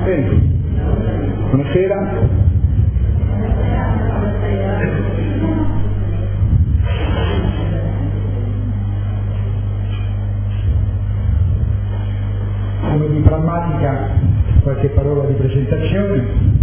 Bene. Buonasera. Come di prammatica, qualche parola di presentazione.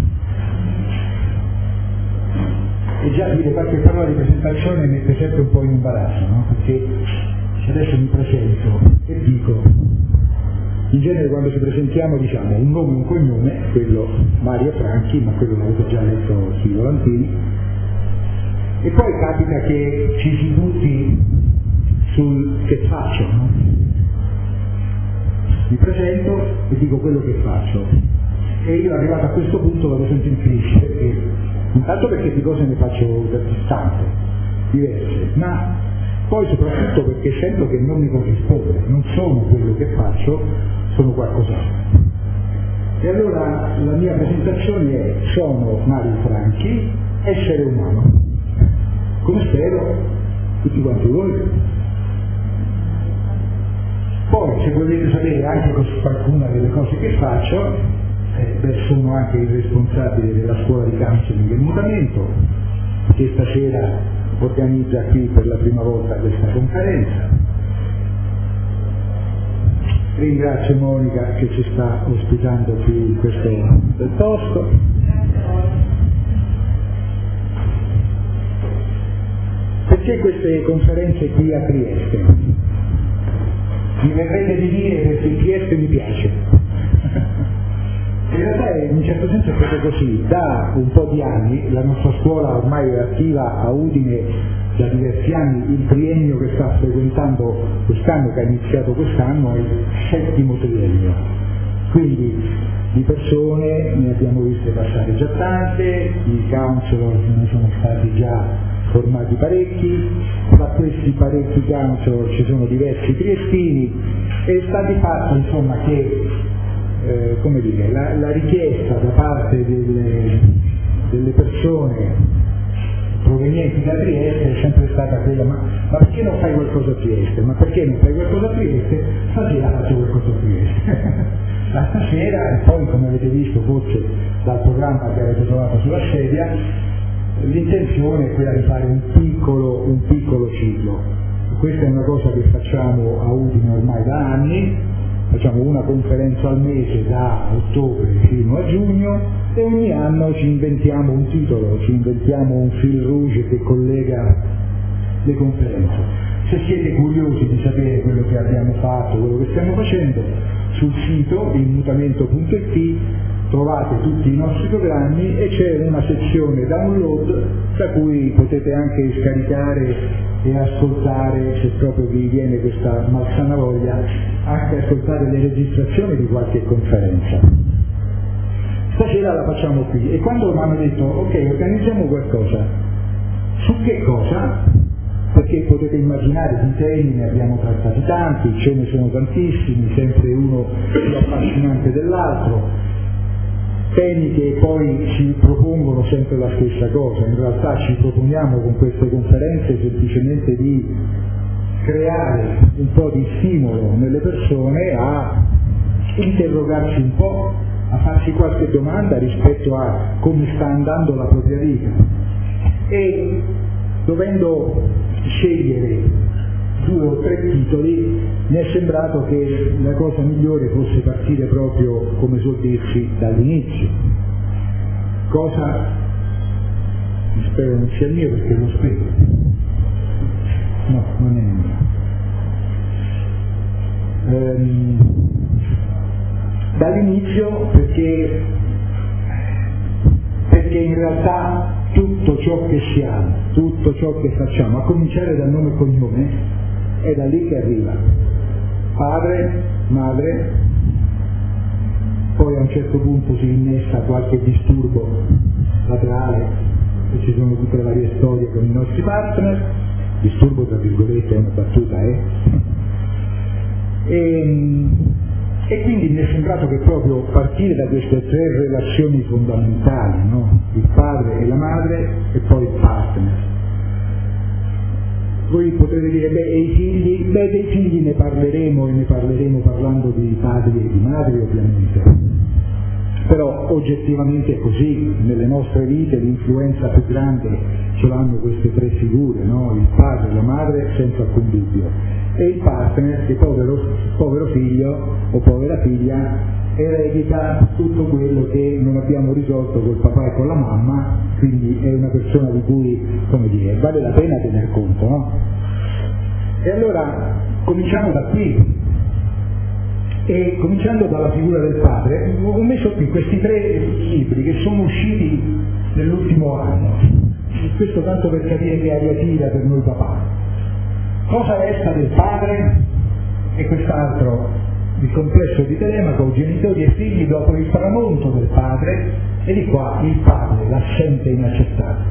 E già dire qualche parola di presentazione mette sempre un po' in imbarazzo, no? Perché se adesso mi presento e dico, in genere quando ci presentiamo diciamo un nome e un cognome, quello Mario Franchi, ma quello l'avete già letto sui volantini, e poi capita che ci si butti sul che faccio, no? Mi presento e dico quello che faccio, e io arrivato a questo punto vado sempre in crisi, perché intanto perché di cose ne faccio tante, diverse, ma poi soprattutto perché sento che non mi corrisponde, non sono quello che faccio, sono qualcos'altro. E allora la mia presentazione è: sono Mario Franchi, essere umano, come spero tutti quanti voi. Poi se volete sapere anche qualcuna delle cose che faccio, sono anche il responsabile della scuola di counseling del mutamento, che stasera organizza qui per la prima volta questa conferenza. Ringrazio Monica che ci sta ospitando qui in questo bel posto. Perché queste conferenze qui a Trieste? Mi verrete di dire perché Trieste mi piace. In realtà in un certo senso è proprio così. Da un po' di anni la nostra scuola ormai è attiva a Udine da diversi anni, il triennio che sta frequentando quest'anno, che ha iniziato quest'anno, è il 7° triennio. Quindi di persone ne abbiamo viste passare già tante, i counselor ne sono stati già formati parecchi, tra questi parecchi counselor ci sono diversi triestini, e sta di fatto insomma che come dire, la richiesta da parte delle persone provenienti da Trieste è sempre stata quella: ma perché non fai qualcosa a Trieste? Ma perché non fai qualcosa a Trieste? Stasera faccio qualcosa a Trieste. La stasera, e poi come avete visto forse dal programma che avete trovato sulla sedia, l'intenzione è quella di fare un piccolo ciclo. Questa è una cosa che facciamo a Udine ormai da anni. Facciamo una conferenza al mese da ottobre fino a giugno, e ogni anno ci inventiamo un titolo, ci inventiamo un fil rouge che collega le conferenze. Se siete curiosi di sapere quello che abbiamo fatto, quello che stiamo facendo, sul sito ilmutamento.it trovate tutti i nostri programmi e c'è una sezione download da cui potete anche scaricare e ascoltare, se proprio vi viene questa malsana voglia, anche ascoltare le registrazioni di qualche conferenza. Stasera la facciamo qui, e quando mi hanno detto ok, organizziamo qualcosa, su che cosa? Perché potete immaginare di temi ne abbiamo trattati tanti, ce ne sono tantissimi, sempre uno più affascinante dell'altro, temi che poi ci propongono sempre la stessa cosa. In realtà ci proponiamo con queste conferenze semplicemente di creare un po' di stimolo nelle persone a interrogarsi un po', a farsi qualche domanda rispetto a come sta andando la propria vita, e dovendo scegliere 2 o 3 titoli mi è sembrato che la cosa migliore fosse partire proprio, come suol dirsi, dall'inizio. Cosa? Spero non sia il mio, perché lo spiego. No, non è mio. Dall'inizio perché in realtà tutto ciò che siamo, tutto ciò che facciamo, a cominciare dal nome e cognome, è da lì che arriva. Padre, madre, poi a un certo punto si innesta qualche disturbo laterale, e ci sono tutte le varie storie con i nostri partner, disturbo tra virgolette è una battuta, E quindi mi è sembrato che proprio partire da queste 3 relazioni fondamentali, no? Il padre e la madre e poi il partner. Voi potrete dire, e i figli? Dei figli ne parleremo, e ne parleremo parlando di padri e di madri ovviamente. Però oggettivamente è così, nelle nostre vite l'influenza più grande ce l'hanno queste tre figure, no? Il padre, la madre, senza alcun dubbio, e il partner che povero figlio o povera figlia eredita tutto quello che non abbiamo risolto col papà e con la mamma, quindi è una persona di cui, come dire, vale la pena tener conto, no? E allora cominciamo da qui. E cominciando dalla figura del padre, ho messo qui questi tre libri che sono usciti nell'ultimo anno, questo tanto per capire che aria tira per noi papà. Cosa resta del padre? E quest'altro, il complesso di Telemaco, genitori e figli dopo il tramonto del padre, e di qua il padre, l'assente inaccettabile.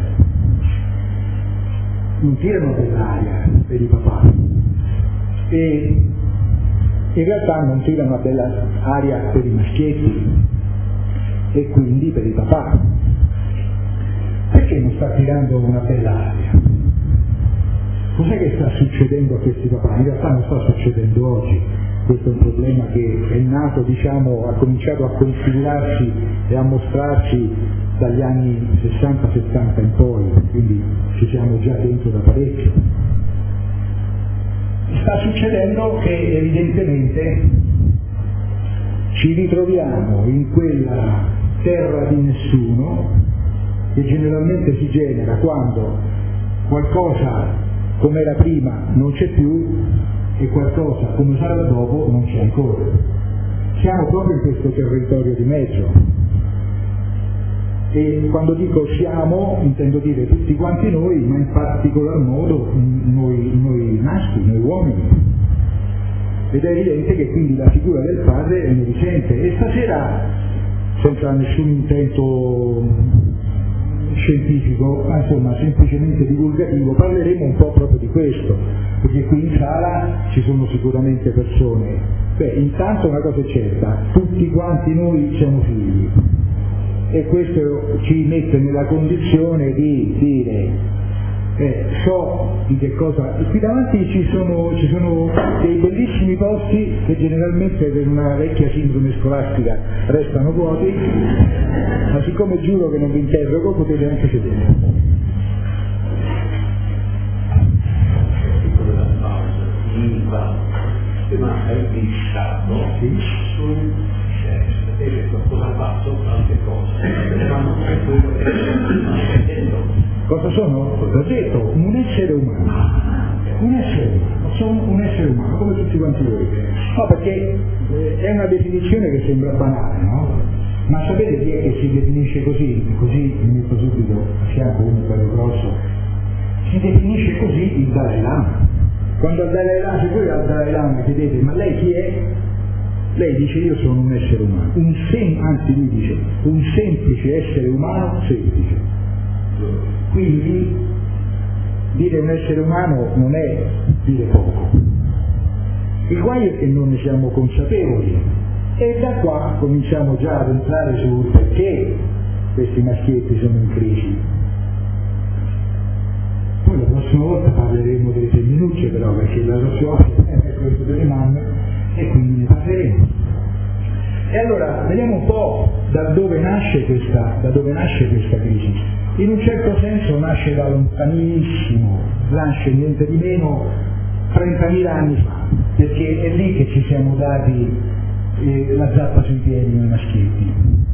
Non tirano dell'aria per i papà, e in realtà non tira una bella aria per i maschietti e quindi per i papà. Perché non sta tirando una bella aria? Cos'è che sta succedendo a questi papà? In realtà non sta succedendo oggi, questo è un problema che è nato, diciamo, ha cominciato a configurarsi e a mostrarci dagli anni 60-70 in poi, quindi ci siamo già dentro da parecchio. Sta succedendo che evidentemente ci ritroviamo in quella terra di nessuno che generalmente si genera quando qualcosa come era prima non c'è più e qualcosa come sarà dopo non c'è ancora. Siamo proprio in questo territorio di mezzo. E quando dico siamo intendo dire tutti quanti noi, ma in particolar modo noi maschi, noi uomini. Ed è evidente che quindi la figura del padre ne risente. E stasera, senza nessun intento scientifico, ma insomma semplicemente divulgativo, parleremo un po' proprio di questo, perché qui in sala ci sono sicuramente persone. Intanto una cosa è certa, tutti quanti noi siamo figli. E questo ci mette nella condizione di dire so di che cosa. Qui davanti ci sono dei bellissimi posti che generalmente per una vecchia sindrome scolastica restano vuoti, ma siccome giuro che non vi interrogo potete anche sedere. Ma hai pensato su cosa ha fatto tante cose, ma non è quello che sta dicendo. Cosa sono? L'ho detto, un essere umano. Un essere umano, sono un essere umano, come tutti quanti voi. No, perché è una definizione che sembra banale, no? Ma sapete chi è che si definisce così? Così mi metto subito a fianco uno bello grosso. Si definisce così il Dalai Lama. Quando al Dalai Lama, se voi al Dalai Lama chiedete ma lei chi è? Lei dice io sono un essere umano, anzi lui dice un semplice essere umano semplice. Quindi dire un essere umano non è dire poco. Il guaio è che non ne siamo consapevoli e da qua cominciamo già ad entrare sul perché questi maschietti sono in crisi. Poi la prossima volta parleremo delle femminucce però, perché la prossima volta è questo delle mamme e quindi ne parleremo. E allora vediamo un po' da dove nasce questa crisi. In un certo senso nasce da lontanissimo, nasce niente di meno 30.000 anni fa, perché è lì che ci siamo dati la zappa sui piedi noi maschietti.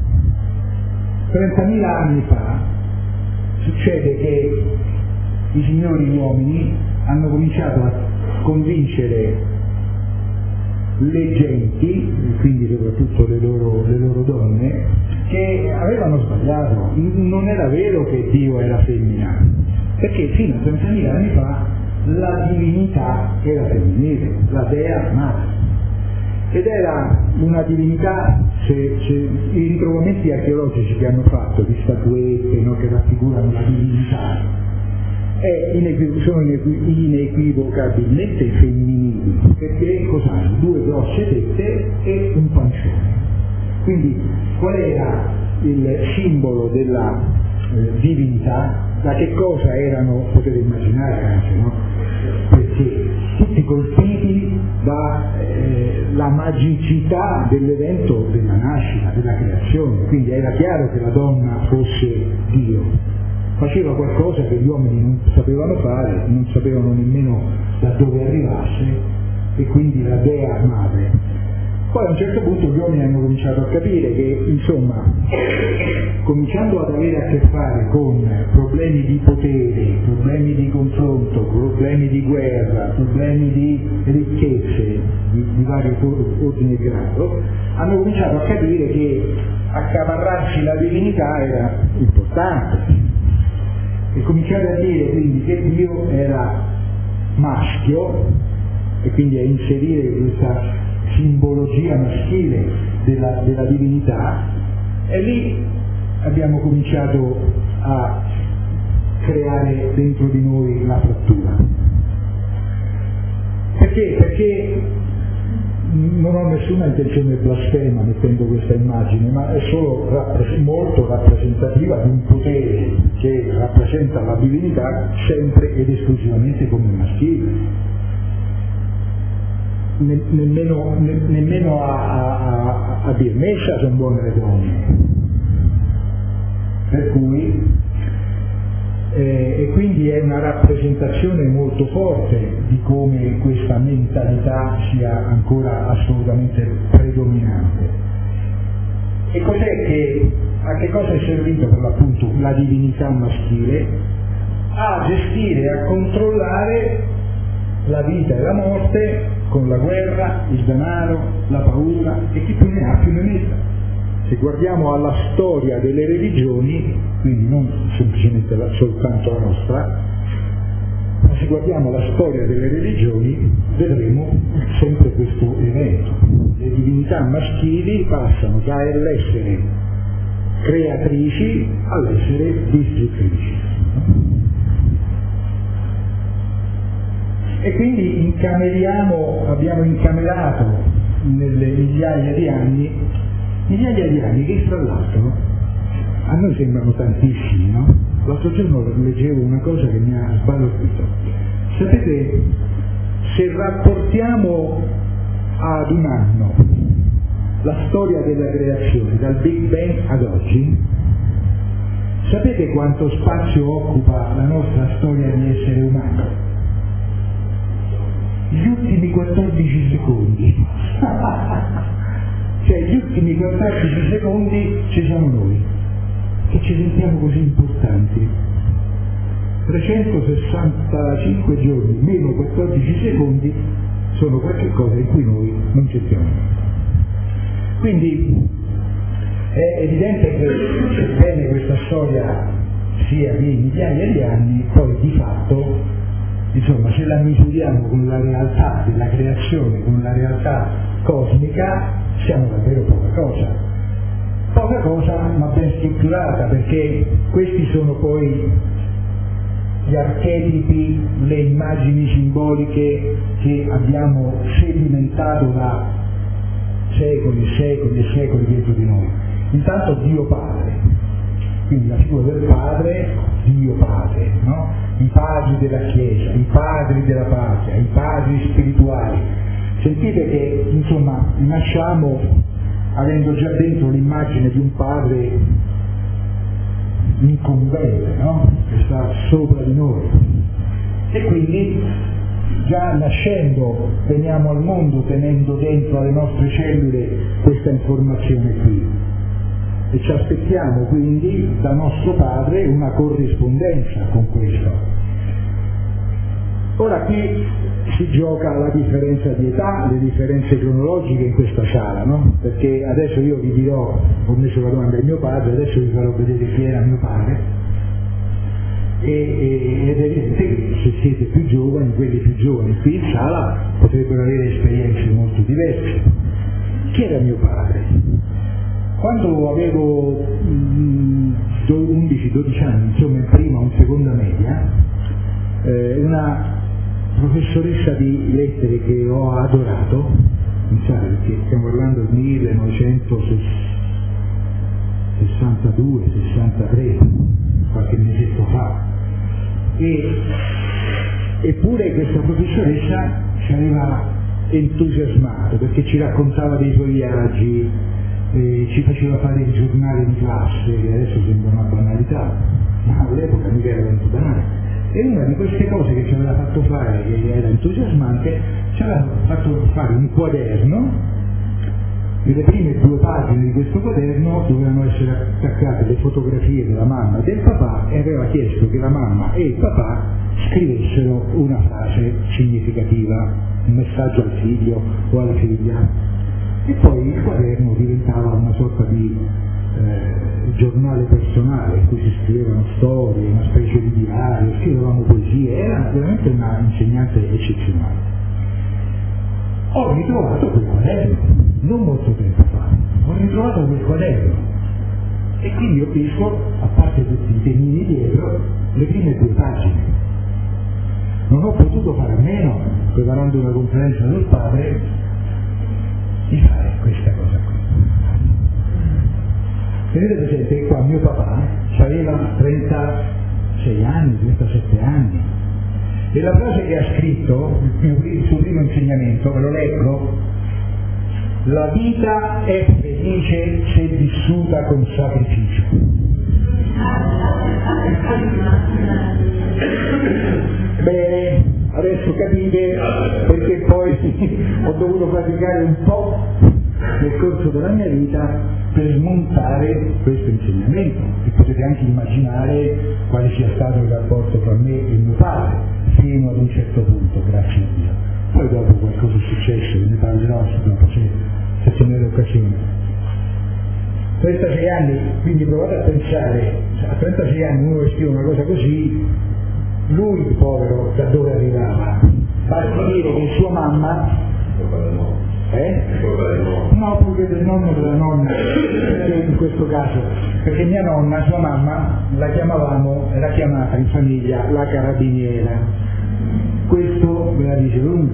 30.000 anni fa succede che i signori uomini hanno cominciato a convincere le genti, quindi soprattutto le loro donne, che avevano sbagliato, non era vero che Dio era femmina, perché fino a 30.000 anni fa la divinità era femminile, la dea madre, ed era una divinità, i ritrovamenti archeologici che hanno fatto di statuette, no, che raffigurano la divinità sono inequivocabilmente femminili, perché cos'hanno? Due grosse tette e un pancione. Quindi qual era il simbolo della divinità? Da che cosa erano? Potete immaginare anche, no? Perché tutti colpiti dalla magicità dell'evento della nascita, della creazione. creazione, quindi era chiaro che la donna fosse Dio, faceva qualcosa che gli uomini non sapevano fare, non sapevano nemmeno da dove arrivasse, e quindi la dea madre. Poi a un certo punto gli uomini hanno cominciato a capire che, insomma, cominciando ad avere a che fare con problemi di potere, problemi di confronto, problemi di guerra, problemi di ricchezze di vario ordine e grado, hanno cominciato a capire che accaparrarsi la divinità era importante, e cominciare a dire quindi che Dio era maschio, e quindi a inserire questa simbologia maschile della divinità, e lì abbiamo cominciato a creare dentro di noi la frattura. Perché? Perché non ho nessuna intenzione blasfema mettendo questa immagine, ma è solo molto rappresentativa di un potere che rappresenta la divinità sempre ed esclusivamente come maschile. Nemmeno a dir messa sono buone le donne, per cui e quindi è una rappresentazione molto forte di come questa mentalità sia ancora assolutamente predominante. E a che cosa è servito per l'appunto la divinità maschile? A gestire, a controllare la vita e la morte con la guerra, il denaro, la paura, e chi più ne ha più ne metta. Se guardiamo alla storia delle religioni, quindi non semplicemente soltanto la nostra, ma se guardiamo la storia delle religioni vedremo sempre questo evento. Le divinità maschili passano dall'essere creatrici all'essere distruttrici. E quindi abbiamo incamerato nelle migliaia di anni che fra l'altro a noi sembrano tantissimi, no? L'altro giorno leggevo una cosa che mi ha sbalordito. Sapete, se rapportiamo ad un anno la storia della creazione dal Big Bang ad oggi, sapete quanto spazio occupa la nostra storia di essere umano? Gli ultimi 14 secondi. Cioè gli ultimi 14 secondi ci siamo noi, che ci sentiamo così importanti. 365 giorni meno 14 secondi sono qualche cosa in cui noi non c'entriamo. Quindi è evidente che sebbene questa storia sia di migliaia di anni, poi di fatto, insomma, se la misuriamo con la realtà della creazione, con la realtà cosmica, siamo davvero poca cosa, ma ben strutturata, perché questi sono poi gli archetipi, le immagini simboliche che abbiamo sedimentato da secoli e secoli e secoli dietro di noi. Intanto Dio Padre, quindi la figura del Padre, Dio Padre, no? I padri della Chiesa, i padri della patria, i padri spirituali. Sentite che, insomma, nasciamo avendo già dentro l'immagine di un padre incombente, no? Che sta sopra di noi. E quindi già nascendo veniamo al mondo tenendo dentro alle nostre cellule questa informazione qui. E ci aspettiamo quindi da nostro padre una corrispondenza con questo. Ora qui si gioca la differenza di età, le differenze cronologiche in questa sala, no? Perché adesso io vi dirò, ho messo la domanda di mio padre, adesso vi farò vedere chi era mio padre, ed è evidente che se siete più giovani, quelli più giovani qui in sala potrebbero avere esperienze molto diverse. Chi era mio padre? Quando avevo 11-12 anni, insomma in prima o in seconda media, una professoressa di lettere che ho adorato, pensate, perché stiamo parlando del 1962-63, qualche mesetto fa, eppure questa professoressa ci aveva entusiasmato perché ci raccontava dei suoi viaggi, ci faceva fare il giornale di classe, che adesso sembra una banalità, ma all'epoca mica era tanto banale. E una di queste cose che ci aveva fatto fare, che era entusiasmante, ci aveva fatto fare un quaderno. Nelle prime 2 pagine di questo quaderno dovevano essere attaccate le fotografie della mamma e del papà, e aveva chiesto che la mamma e il papà scrivessero una frase significativa, un messaggio al figlio o alla figlia. E poi il quaderno diventava una sorta di giornale personale in cui si scrivevano storie, una specie di diario, scrivevamo poesie, era veramente una insegnante eccezionale. Ho ritrovato quel quaderno, non molto tempo fa, ho ritrovato quel quaderno e quindi ho visto, a parte tutti i temini dietro, le prime 2 pagine. Non ho potuto fare a meno, preparando una conferenza del padre, di fare questa cosa qui. Tenete presente che qua mio papà aveva 36 anni, 37 anni, e la frase che ha scritto, il suo primo insegnamento, ve lo leggo: la vita è felice se vissuta con sacrificio. Bene, adesso capite perché poi ho dovuto faticare un po' nel corso della mia vita per smontare questo insegnamento, e potete anche immaginare quale sia stato il rapporto tra me e mio padre fino ad un certo punto, grazie a Dio. Poi dopo qualcosa è successo, ne parlerò dopo se ce n'è l'occasione. 36 anni, quindi provate a pensare, a 36 anni uno che scrive una cosa così, lui povero da dove arrivava? Basti dire che sua mamma no, pure del nonno della nonna, in questo caso, perché mia nonna, sua mamma, la chiamavamo, era chiamata in famiglia la carabiniera. Questo ve la dice lungo.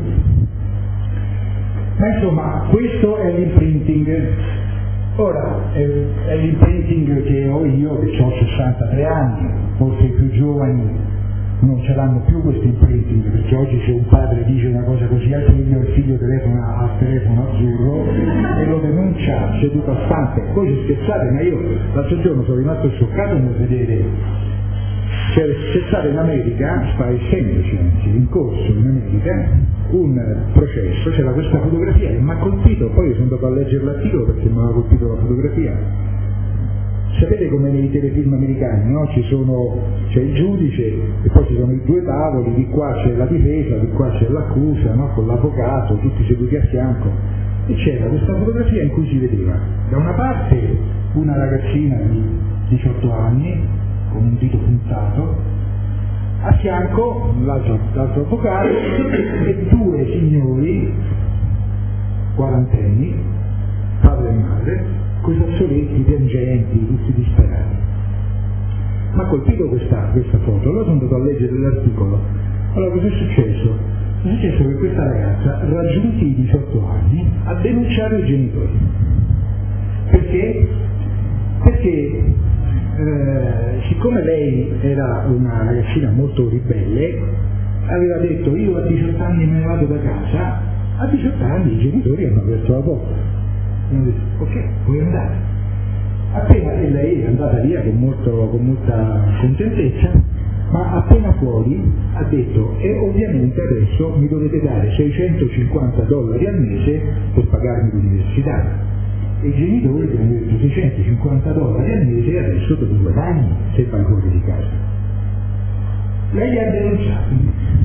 Ma insomma, questo è l'imprinting. Ora, è l'imprinting che ho io, che ho 63 anni, forse i più giovani non ce l'hanno più questo imprinting, perché oggi se un padre dice una cosa così al figlio, il figlio telefona al telefono azzurro e lo denuncia seduto a stante. Poi ci scherzate, ma io l'altro giorno sono rimasto scioccato nel vedere, cioè, se state in America, sta semplice, in corso in America, un processo, c'era questa fotografia che mi ha colpito, poi sono andato a leggere l'articolo perché mi aveva colpito la fotografia. Sapete come nei telefilm americani, no? C'è il giudice e poi ci sono i 2 tavoli, di qua c'è la difesa, di qua c'è l'accusa, no? Con l'avvocato, tutti seduti a fianco. E c'era questa fotografia in cui si vedeva da una parte una ragazzina di 18 anni con un dito puntato, a fianco l'altro avvocato e 2 signori quarantenni, padre e madre, con i fazzoletti piangenti, tutti disperati. Mi ha colpito questa foto, allora sono andato a leggere l'articolo. Allora cosa è successo? È successo che questa ragazza, raggiunti i 18 anni, ha denunciato i genitori. Perché? Perché siccome lei era una ragazzina molto ribelle, aveva detto: io a 18 anni me ne vado da casa. A 18 anni i genitori hanno aperto la porta. Hanno detto: ok, puoi andare. Appena lei è andata via con molta contentezza, ma appena fuori ha detto: e ovviamente adesso mi dovete dare $650 al mese per pagarmi l'università. E i genitori gli hanno detto: $650 al mese e adesso dove guadagni se vai fuori di casa? Lei li ha denunciati.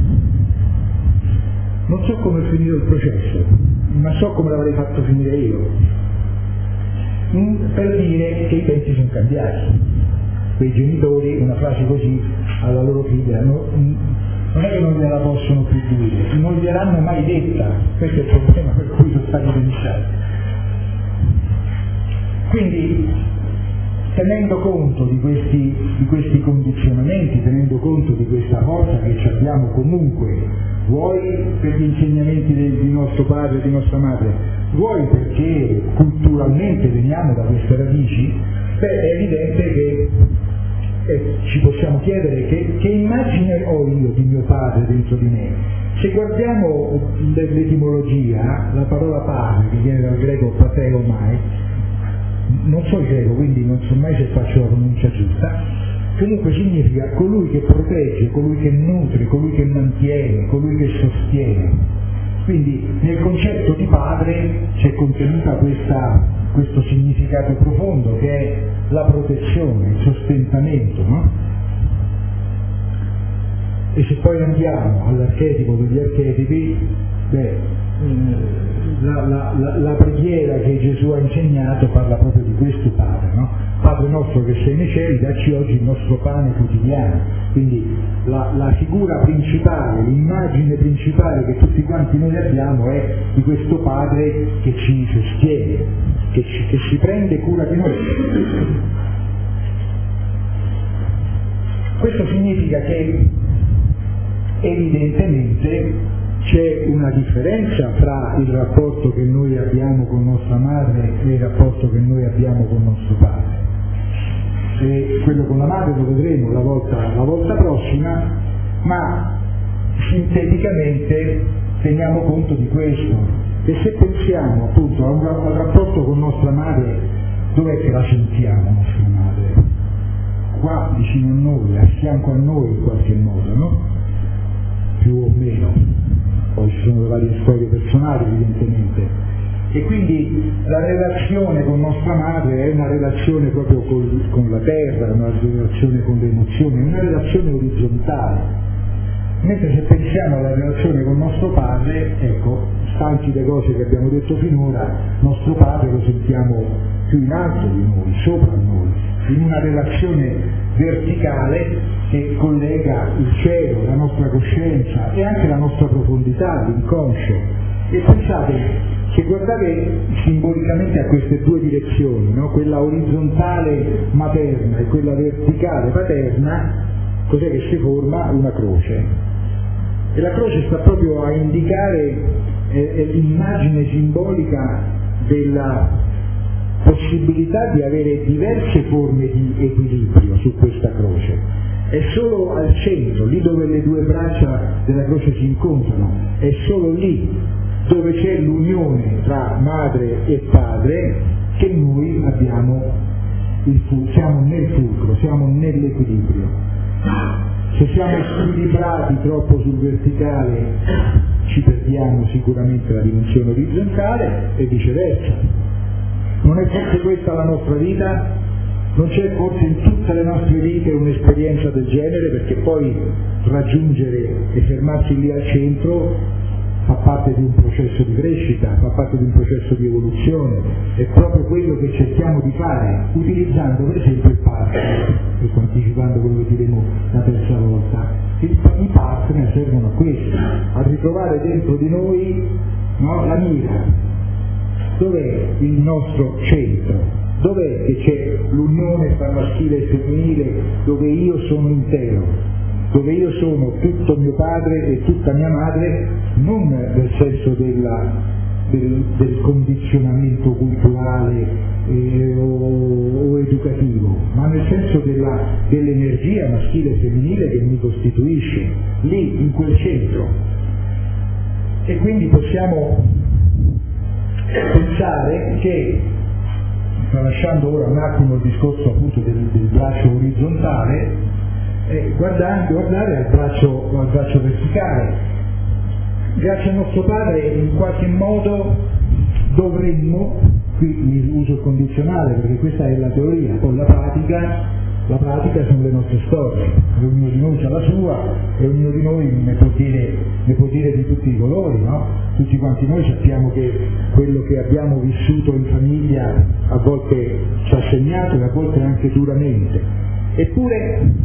Non so come è finito il processo, ma so come l'avrei fatto finire io, per dire che i tempi sono cambiati. Quei genitori una frase così alla loro figlia non è che non gliela possono più dire, non gliel'hanno mai detta. Questo è il problema per cui sono stati denunciati. Quindi, tenendo conto di questi condizionamenti, tenendo conto di questa forza che ci abbiamo comunque, vuoi per gli insegnamenti di nostro padre e di nostra madre, vuoi perché culturalmente veniamo da queste radici, è evidente che ci possiamo chiedere che immagine ho io di mio padre dentro di me. Se guardiamo l'etimologia, la parola padre, che viene dal greco pateomai, non so greco, quindi non so mai se faccio la pronuncia giusta, comunque significa colui che protegge, colui che nutre, colui che mantiene, colui che sostiene. Quindi nel concetto di padre c'è contenuta questo significato profondo che è la protezione, il sostentamento, no? E se poi andiamo all'archetipo degli archetipi, la preghiera che Gesù ha insegnato parla proprio di questo Padre, no? Padre nostro che sei nei cieli, dacci oggi il nostro pane quotidiano. Quindi la figura principale, l'immagine principale che tutti quanti noi abbiamo è di questo Padre che ci sostiene, che si prende cura di noi. Questo significa che evidentemente c'è una differenza fra il rapporto che noi abbiamo con nostra madre e il rapporto che noi abbiamo con nostro padre. E quello con la madre lo vedremo la volta prossima, ma sinteticamente teniamo conto di questo. E se pensiamo appunto al rapporto con nostra madre, dov'è che la sentiamo nostra madre? Qua vicino a noi, a fianco a noi in qualche modo, no? Più o meno. Poi ci sono le varie storie personali evidentemente. E quindi la relazione con nostra madre è una relazione proprio con la terra, una relazione con le emozioni, una relazione orizzontale. Mentre se pensiamo alla relazione con nostro padre, ecco, stanchi le cose che abbiamo detto finora, nostro padre lo sentiamo più in alto di noi, sopra noi, in una relazione verticale che collega il cielo, la nostra coscienza e anche la nostra profondità, l'inconscio. E pensate che guardate simbolicamente a queste due direzioni, no? Quella orizzontale materna e quella verticale paterna, cos'è che si forma? Una croce. E la croce sta proprio a indicare l'immagine simbolica della possibilità di avere diverse forme di equilibrio su questa croce. È solo al centro, lì dove le due braccia della croce si incontrano, è solo lì dove c'è l'unione tra madre e padre che noi abbiamo siamo nel fulcro, siamo nell'equilibrio. Se siamo squilibrati troppo sul verticale ci perdiamo sicuramente la dimensione orizzontale e viceversa. Non è forse questa la nostra vita? Non c'è forse in tutte le nostre vite un'esperienza del genere, perché poi raggiungere e fermarsi lì al centro fa parte di un processo di crescita, fa parte di un processo di evoluzione, è proprio quello che cerchiamo di fare, utilizzando per esempio il partner, sto anticipando quello che diremo la terza volta. I partner servono a questo, a ritrovare dentro di noi, no, la mira, dov'è il nostro centro, dov'è che c'è l'unione tra maschile e femminile, dove io sono intero, dove io sono tutto mio padre e tutta mia madre, non nel senso del condizionamento culturale o educativo, ma nel senso dell'energia maschile e femminile che mi costituisce, lì in quel centro. E quindi possiamo pensare che, tralasciando ora un attimo il discorso appunto del braccio orizzontale, guardare al braccio verticale. Grazie al nostro padre in qualche modo dovremmo, qui uso il condizionale perché questa è la teoria, poi la pratica sono le nostre storie, ognuno di noi ha la sua e ognuno di noi ne può dire di tutti i colori, no? Tutti quanti noi sappiamo che quello che abbiamo vissuto in famiglia a volte ci ha segnato e a volte anche duramente. Eppure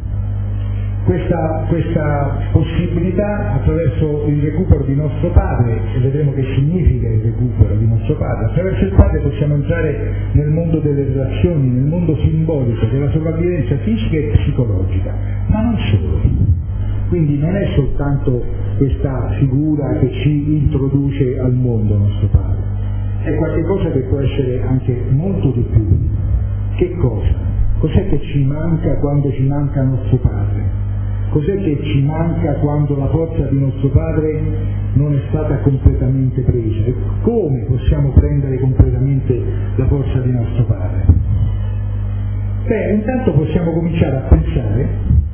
questa possibilità attraverso il recupero di nostro padre, e vedremo che significa il recupero di nostro padre, attraverso il padre possiamo entrare nel mondo delle relazioni, nel mondo simbolico della sopravvivenza fisica e psicologica, ma non solo. Quindi non è soltanto questa figura che ci introduce al mondo nostro padre, è qualcosa che può essere anche molto di più. Che cosa? Cos'è che ci manca quando ci manca nostro padre? cos'è che ci manca quando la forza di nostro Padre non è stata completamente presa? E come possiamo prendere completamente la forza di nostro Padre? Intanto possiamo cominciare a pensare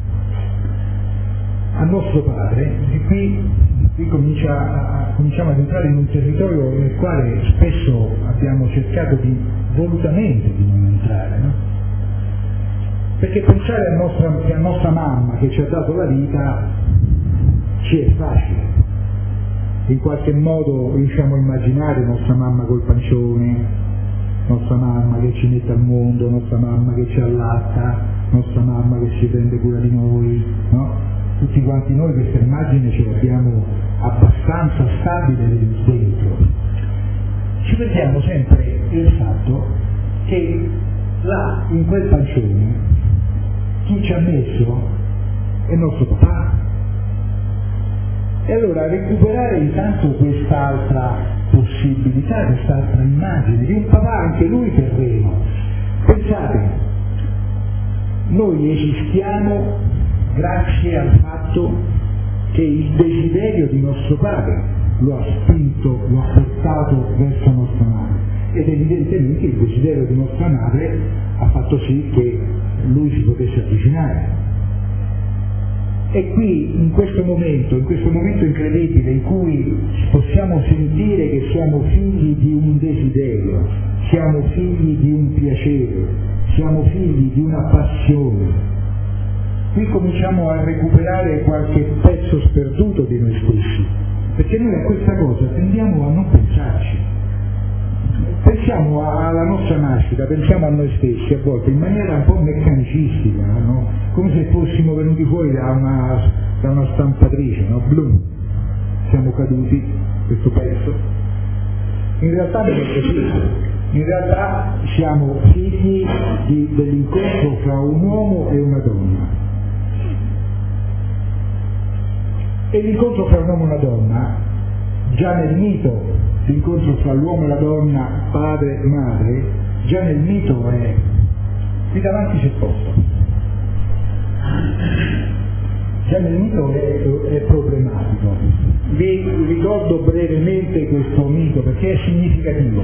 a nostro Padre, e qui cominciamo ad entrare in un territorio nel quale spesso abbiamo cercato volutamente di non entrare, no? Perché pensare a nostra mamma che ci ha dato la vita ci è facile, in qualche modo riusciamo a immaginare nostra mamma col pancione, nostra mamma che ci mette al mondo, nostra mamma che ci allatta, nostra mamma che si prende cura di noi, no? Tutti quanti noi questa immagine ce l'abbiamo abbastanza stabile dentro. Ci perdiamo sempre il fatto che là, in quel pancione, chi ci ha messo è nostro papà. E allora recuperare intanto quest'altra possibilità, quest'altra immagine di un papà anche lui terreno. Pensate, noi esistiamo grazie al fatto che il desiderio di nostro padre lo ha spinto, lo ha portato verso nostra madre, ed evidentemente il desiderio di nostra madre ha fatto sì che lui si potesse avvicinare. E qui in questo momento incredibile in cui possiamo sentire che siamo figli di un desiderio, siamo figli di un piacere, siamo figli di una passione, qui cominciamo a recuperare qualche pezzo sperduto di noi stessi, perché noi a questa cosa tendiamo a non pensarci. Pensiamo alla nostra nascita, pensiamo a noi stessi a volte in maniera un po' meccanicistica, no? Come se fossimo venuti fuori da una stampatrice, no? Blum, siamo caduti, questo pezzo. In realtà non è così, in realtà siamo figli dell'incontro fra un uomo e una donna. E l'incontro fra un uomo e una donna, già nel mito, l'incontro fra l'uomo e la donna, padre e madre, già nel mito è qui davanti c'è posto. Già nel mito è problematico. Vi ricordo brevemente questo mito perché è significativo.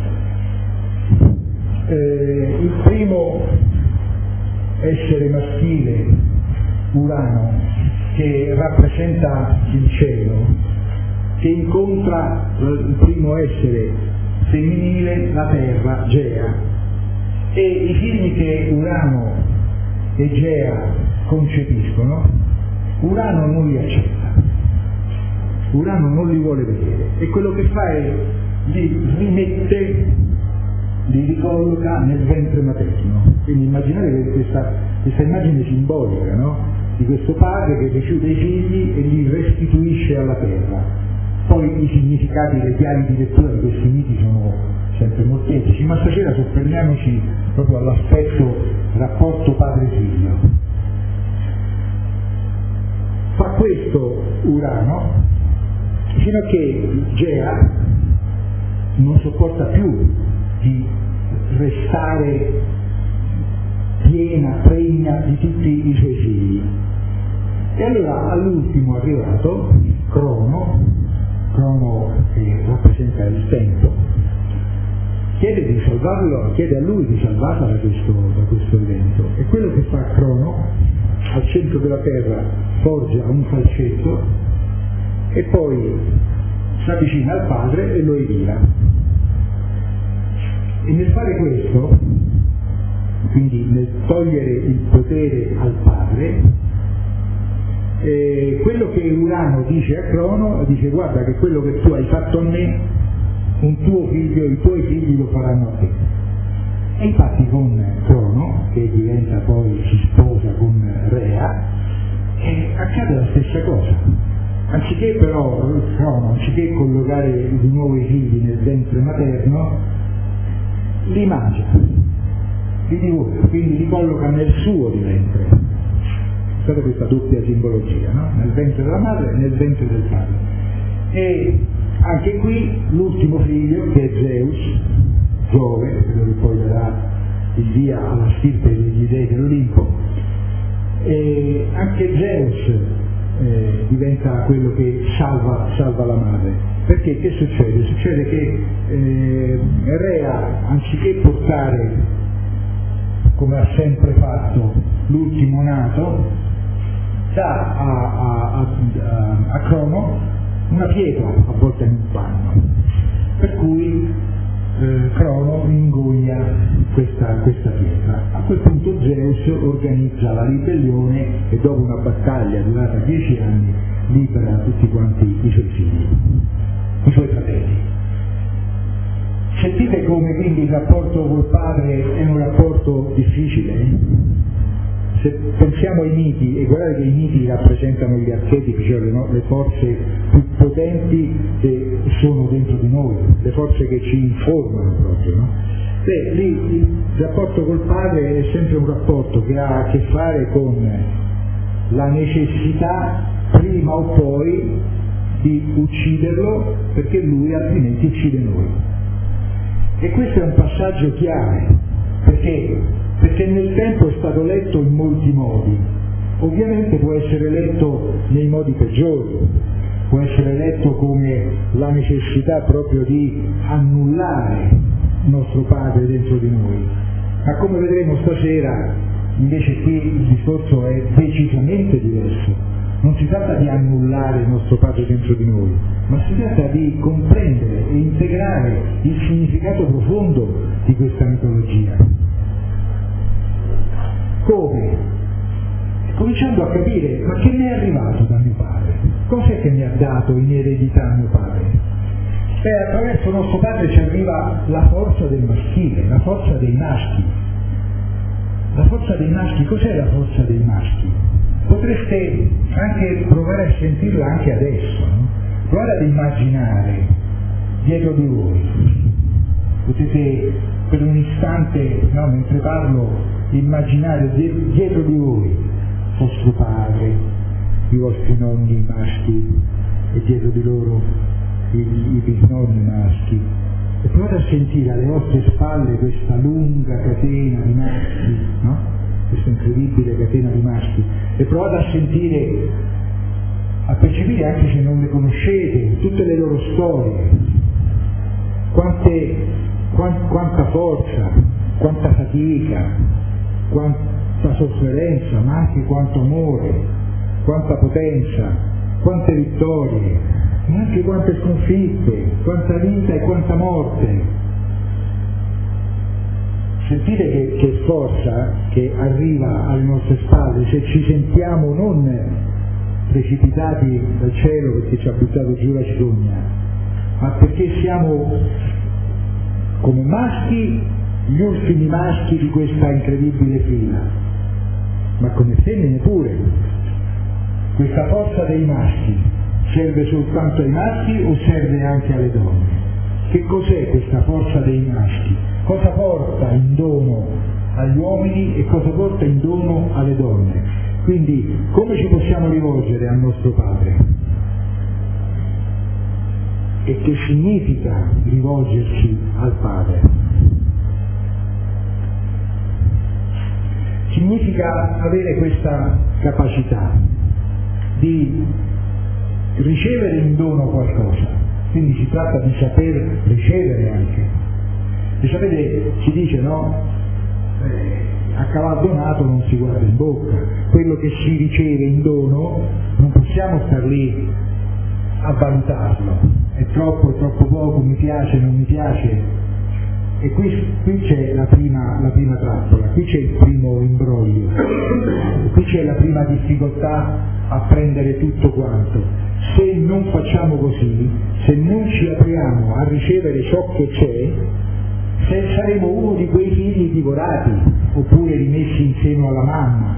Il primo essere maschile, Urano, che rappresenta il cielo, che incontra il primo essere femminile, la terra, Gea, e i figli che Urano e Gea concepiscono, Urano non li accetta, Urano non li vuole vedere, e quello che fa è li rimette, li ricolloca nel ventre materno. Quindi immaginate questa immagine simbolica, no? Di questo padre che rifiuta i figli e li restituisce alla terra. Poi i significati, le chiavi di lettura di questi miti sono sempre molteplici, ma stasera soffermiamoci proprio all'aspetto rapporto padre-figlio. Fa questo Urano fino a che Gea non sopporta più di restare pregna di tutti i suoi figli. E allora all'ultimo arrivato, Crono che rappresenta il tempo, chiede a lui di salvarla da questo evento. E quello che fa Crono, al centro della terra forgia un falcetto e poi si avvicina al padre e lo irriga. E nel fare questo, quindi nel togliere il potere al padre, quello che Urano dice a Crono, dice: guarda che quello che tu hai fatto a me, un tuo figlio, i tuoi figli lo faranno a te. E infatti con Crono, che diventa poi, si sposa con Rea, accade la stessa cosa. Anziché però Crono, anziché collocare di nuovo i figli nel ventre materno, li mangia, li divora, quindi li colloca nel suo di ventre. Guardate questa doppia simbologia, no? Nel ventre della madre e nel ventre del padre. E anche qui l'ultimo figlio, che è Zeus, Giove, quello che poi darà il via alla stirpe degli dei dell'Olimpo, e anche Zeus diventa quello che salva la madre. Perché che succede? Succede che Rea, anziché portare, come ha sempre fatto, l'ultimo nato, dà a Crono una pietra avvolta in un panno, per cui Crono ingoglia questa pietra. A quel punto Zeus organizza la ribellione e dopo una battaglia durata 10 anni libera tutti quanti i suoi figli, i suoi fratelli. Sentite come quindi il rapporto col padre è un rapporto difficile? Se pensiamo ai miti, e guardate che i miti rappresentano gli archetipi, cioè le forze più potenti che sono dentro di noi, le forze che ci informano proprio, no? Lì il rapporto col padre è sempre un rapporto che ha a che fare con la necessità prima o poi di ucciderlo, perché lui altrimenti uccide noi. E questo è un passaggio chiave, perché nel tempo è stato letto in molti modi. Ovviamente può essere letto nei modi peggiori, può essere letto come la necessità proprio di annullare il nostro padre dentro di noi, ma come vedremo stasera invece qui il discorso è decisamente diverso. Non si tratta di annullare il nostro padre dentro di noi, ma si tratta di comprendere e integrare il significato profondo di questa mitologia. Come? Cominciando a capire, ma che mi è arrivato da mio padre? Cos'è che mi ha dato in eredità mio padre? Attraverso il nostro padre ci arriva la forza del maschile, la forza dei maschi. La forza dei maschi, cos'è la forza dei maschi? Potreste anche provare a sentirla anche adesso, no? Provate ad immaginare dietro di voi. Potete per un istante, no, mentre parlo, immaginare dietro di voi vostro padre, i vostri nonni maschi e dietro di loro i bisnonni maschi, e provate a sentire alle vostre spalle questa lunga catena di maschi, no? Questa incredibile catena di maschi, e provate a sentire, a percepire, anche se non le conoscete, tutte le loro storie, quanta forza, quanta fatica, quanta sofferenza, ma anche quanto amore, quanta potenza, quante vittorie, ma anche quante sconfitte, quanta vita e quanta morte. Sentite che forza che arriva alle nostre spalle se ci sentiamo non precipitati dal cielo perché ci ha buttato giù la cicogna, ma perché siamo come maschi gli ultimi maschi di questa incredibile fila, ma come femmine pure. Questa forza dei maschi serve soltanto ai maschi o serve anche alle donne? Che cos'è questa forza dei maschi? Cosa porta in dono agli uomini e cosa porta in dono alle donne? Quindi come ci possiamo rivolgere al nostro padre? E che significa rivolgerci al padre? Significa avere questa capacità di ricevere in dono qualcosa, quindi si tratta di saper ricevere anche. E sapete, si dice, no? A cavallo nato non si guarda in bocca. Quello che si riceve in dono non possiamo star lì a valutarlo, è troppo poco, mi piace, non mi piace. E qui c'è la prima trappola, qui c'è il primo imbroglio, qui c'è la prima difficoltà a prendere tutto quanto. Se non facciamo così, se non ci apriamo a ricevere ciò che c'è, se saremo uno di quei figli divorati oppure rimessi in seno alla mamma.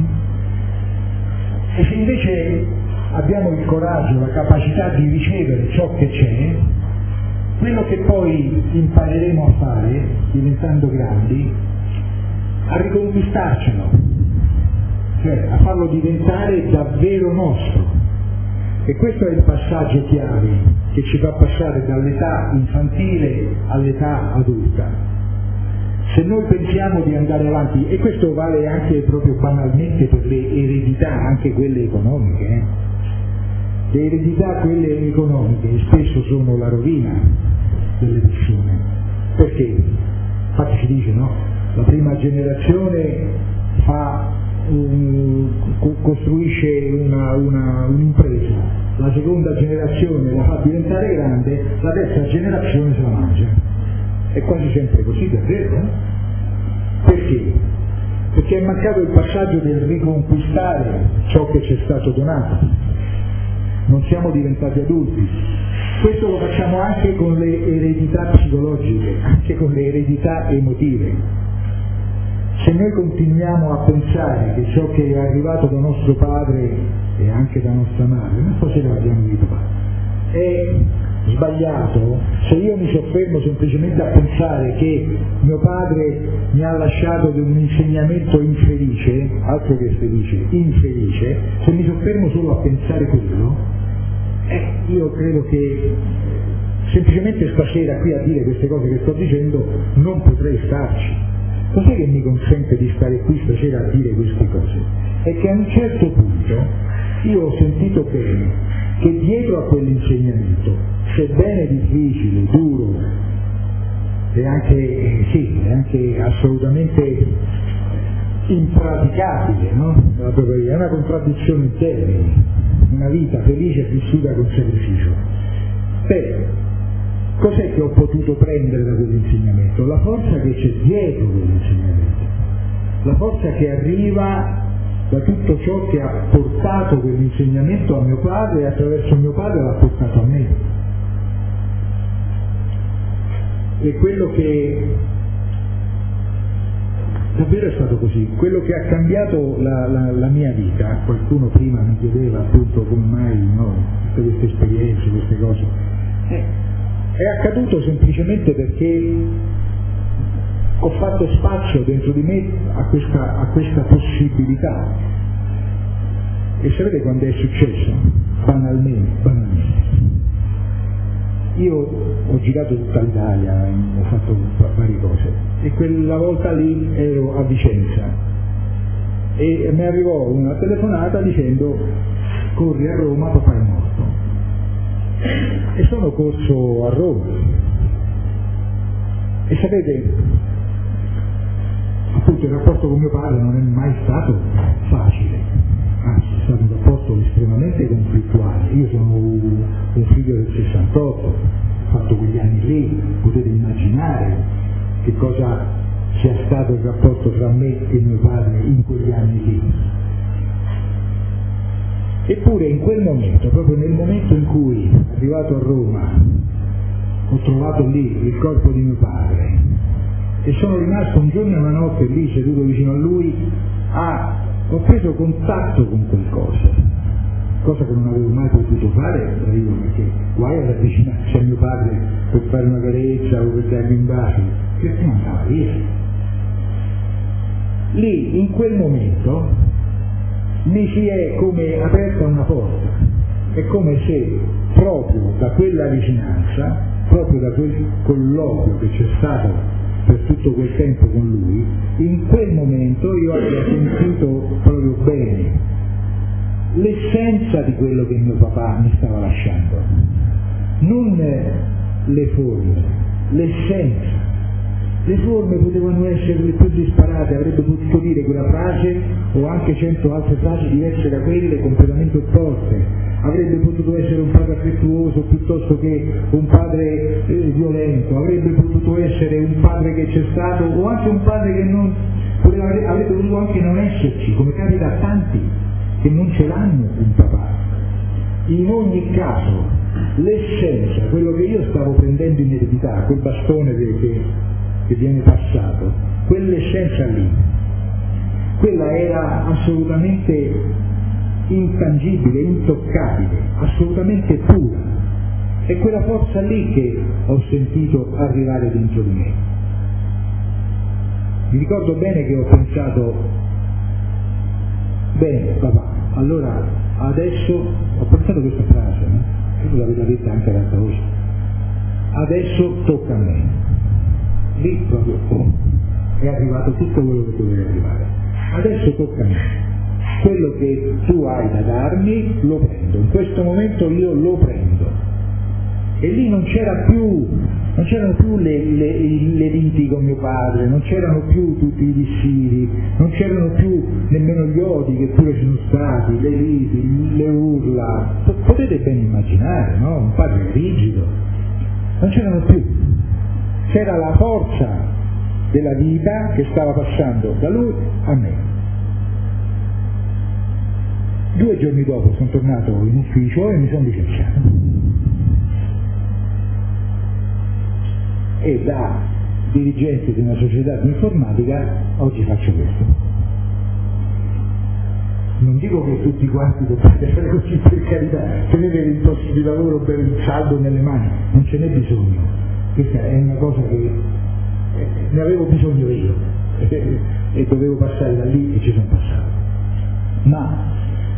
E se invece abbiamo il coraggio, la capacità di ricevere ciò che c'è, quello che poi impareremo a fare, diventando grandi, a riconquistarcelo, cioè a farlo diventare davvero nostro. E questo è il passaggio chiave che ci fa passare dall'età infantile all'età adulta. Se noi pensiamo di andare avanti, e questo vale anche proprio banalmente per le eredità, anche quelle economiche, le eredità, quelle economiche, spesso sono la rovina delle persone. Perché? Infatti si dice, no? La prima generazione costruisce un'impresa, la seconda generazione la fa diventare grande, la terza generazione se la mangia. È quasi sempre così, davvero? Perché? Perché è mancato il passaggio del riconquistare ciò che ci è stato donato. Non siamo diventati adulti. Questo lo facciamo anche con le eredità psicologiche, anche con le eredità emotive. Se noi continuiamo a pensare che ciò che è arrivato da nostro padre e anche da nostra madre, non so se lo abbiamo detto, è sbagliato, se io mi soffermo semplicemente a pensare che mio padre mi ha lasciato un insegnamento infelice, altro che felice, infelice, se mi soffermo solo a pensare quello, io credo che semplicemente stasera qui a dire queste cose che sto dicendo non potrei starci. Cos'è che mi consente di stare qui stasera a dire queste cose? È che a un certo punto io ho sentito bene che dietro a quell'insegnamento, sebbene difficile, duro e anche assolutamente impraticabile, no? È una contraddizione in termini, una vita felice vissuta con sacrificio. Cos'è che ho potuto prendere da quell'insegnamento? La forza che c'è dietro quell'insegnamento, la forza che arriva da tutto ciò che ha portato quell'insegnamento a mio padre e attraverso mio padre l'ha portato a me. E quello che davvero è stato così, quello che ha cambiato la mia vita, qualcuno prima mi chiedeva appunto come mai, no, tutte queste esperienze, queste cose, è accaduto semplicemente perché ho fatto spazio dentro di me a questa possibilità. E sapete quando è successo? Banalmente. Io ho girato tutta l'Italia, ho fatto varie cose e quella volta lì ero a Vicenza e mi arrivò una telefonata dicendo corri a Roma, papà è morto. E sono corso a Roma e sapete, appunto il rapporto con mio padre non è mai stato facile, anzi è stato un rapporto estremamente conflittuale. Io sono un figlio del 68, ho fatto quegli anni lì, potete immaginare che cosa sia stato il rapporto tra me e mio padre in quegli anni lì. Eppure in quel momento, proprio nel momento in cui, arrivato a Roma, ho trovato lì il corpo di mio padre e sono rimasto un giorno e una notte lì seduto vicino a lui, ho preso contatto con qualcosa, cosa che non avevo mai potuto fare, perché guai ad avvicinarsi a mio padre per fare una carezza o per dargli un bacio, perché non andava via. Lì, in quel momento, mi si è come aperta una porta, è come se proprio da quella vicinanza, proprio da quel colloquio che c'è stato per tutto quel tempo con lui, in quel momento io abbia sentito proprio bene l'essenza di quello che mio papà mi stava lasciando, non le forme, l'essenza. Le forme potevano essere le più disparate, avrebbe potuto dire quella frase o anche 100 altre frasi diverse da quelle, completamente opposte. Avrebbe potuto essere un padre affettuoso piuttosto che un padre violento, avrebbe potuto essere un padre che c'è stato o anche un padre che non avrebbe potuto anche non esserci, come capita a tanti che non ce l'hanno un papà. In ogni caso l'essenza, quello che io stavo prendendo in eredità, quel bastone che viene passato, quell'essenza lì, quella era assolutamente intangibile, intoccabile, assolutamente pura. È quella forza lì che ho sentito arrivare dentro di me. Mi ricordo bene che ho pensato, bene papà, allora adesso, ho pensato questa frase, no? Io l'avete detta anche ad alta voce, adesso tocca a me. Lì proprio, è arrivato tutto quello che doveva arrivare. Adesso tocca a me. Quello che tu hai da darmi lo prendo, in questo momento io lo prendo. E lì non c'erano più le liti con mio padre, non c'erano più tutti i dissidi, non c'erano più nemmeno gli odi che pure ci sono stati, le liti, le urla. Potete ben immaginare, no? Un padre rigido. Non c'erano più. C'era la forza della vita che stava passando da lui a me. 2 giorni dopo sono tornato in ufficio e mi sono licenziato. E da dirigente di una società di informatica oggi faccio questo. Non dico che tutti quanti dobbiate fare così, per carità, tenere il posto di lavoro per il saldo nelle mani, non ce n'è bisogno. Questa è una cosa che ne avevo bisogno io e dovevo passare da lì e ci sono passato. Ma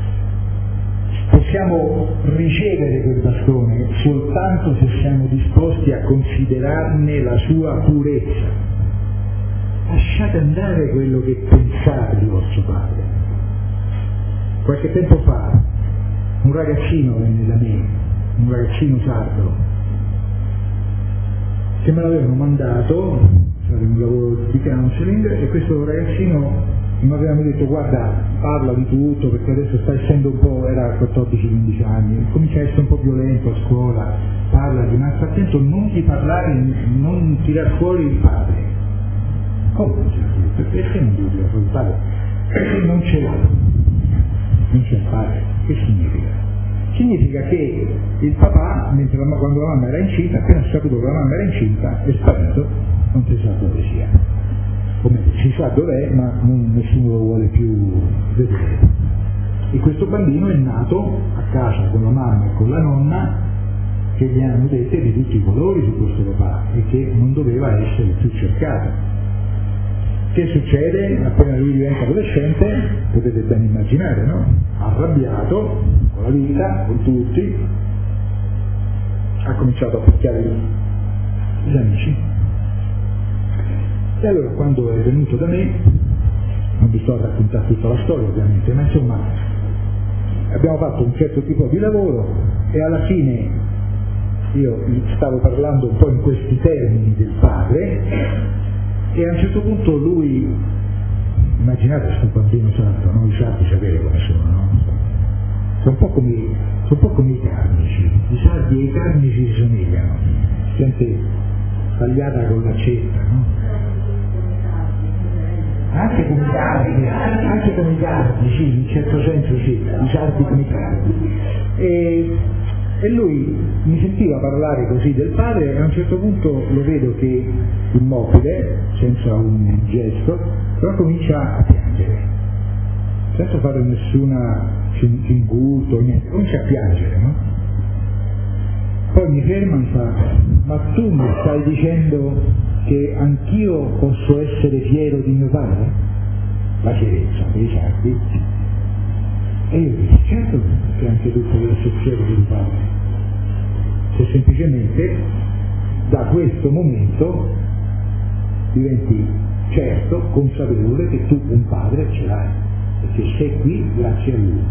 possiamo ricevere quel bastone soltanto se siamo disposti a considerarne la sua purezza. Lasciate andare quello che pensate di vostro padre. Qualche tempo fa un ragazzino venne da me, un ragazzino sardo, che me l'avevano mandato a fare un lavoro di counseling, e questo ragazzino mi avevano detto: guarda, parla di tutto perché adesso sta essendo un po', era 14-15 anni, comincia a essere un po' violento a scuola, parla di, ma sta attento non di parlare, non tirar fuori il padre. Come non tirar fuori? Perché non devo tirare fuori il padre? Perché non ce l'ha, non c'è il padre. Che significa? Significa che il papà, quando la mamma era incinta, appena saputo che la mamma era incinta, è sparito, non si sa dove sia. Come si sa dov'è, ma nessuno lo vuole più vedere. E questo bambino è nato a casa con la mamma e con la nonna, che gli hanno detto di tutti i colori su questo papà e che non doveva essere più cercato. Che succede? Appena lui diventa adolescente, potete ben immaginare, no? Arrabbiato con la vita, con tutti, ha cominciato a picchiare gli amici. E allora quando è venuto da me, non vi sto a raccontare tutta la storia ovviamente, ma insomma abbiamo fatto un certo tipo di lavoro e alla fine io stavo parlando un po' in questi termini del padre e a un certo punto lui, immaginate questo bambino sardo, no? I sardi sapete come sono, no? Sono un po' come i carnici, i sardi e i carnici si somigliano, gente tagliata con l'accetta, no? Anche come i cardi, sì, in certo senso sì, i sardi come i cardi. E lui mi sentiva parlare così del padre e a un certo punto lo vedo che immobile, senza un gesto, però comincia a piangere, senza fare nessuna cingulto, niente, comincia a piangere, no? Poi mi ferma e mi fa: ma tu mi stai dicendo che anch'io posso essere fiero di mio padre? La fierezza dei sardi. E io dico: certo che anche tu puoi essere fiero di tuo padre, se semplicemente da questo momento diventi certo, consapevole che tu un padre ce l'hai, perché sei qui grazie a lui.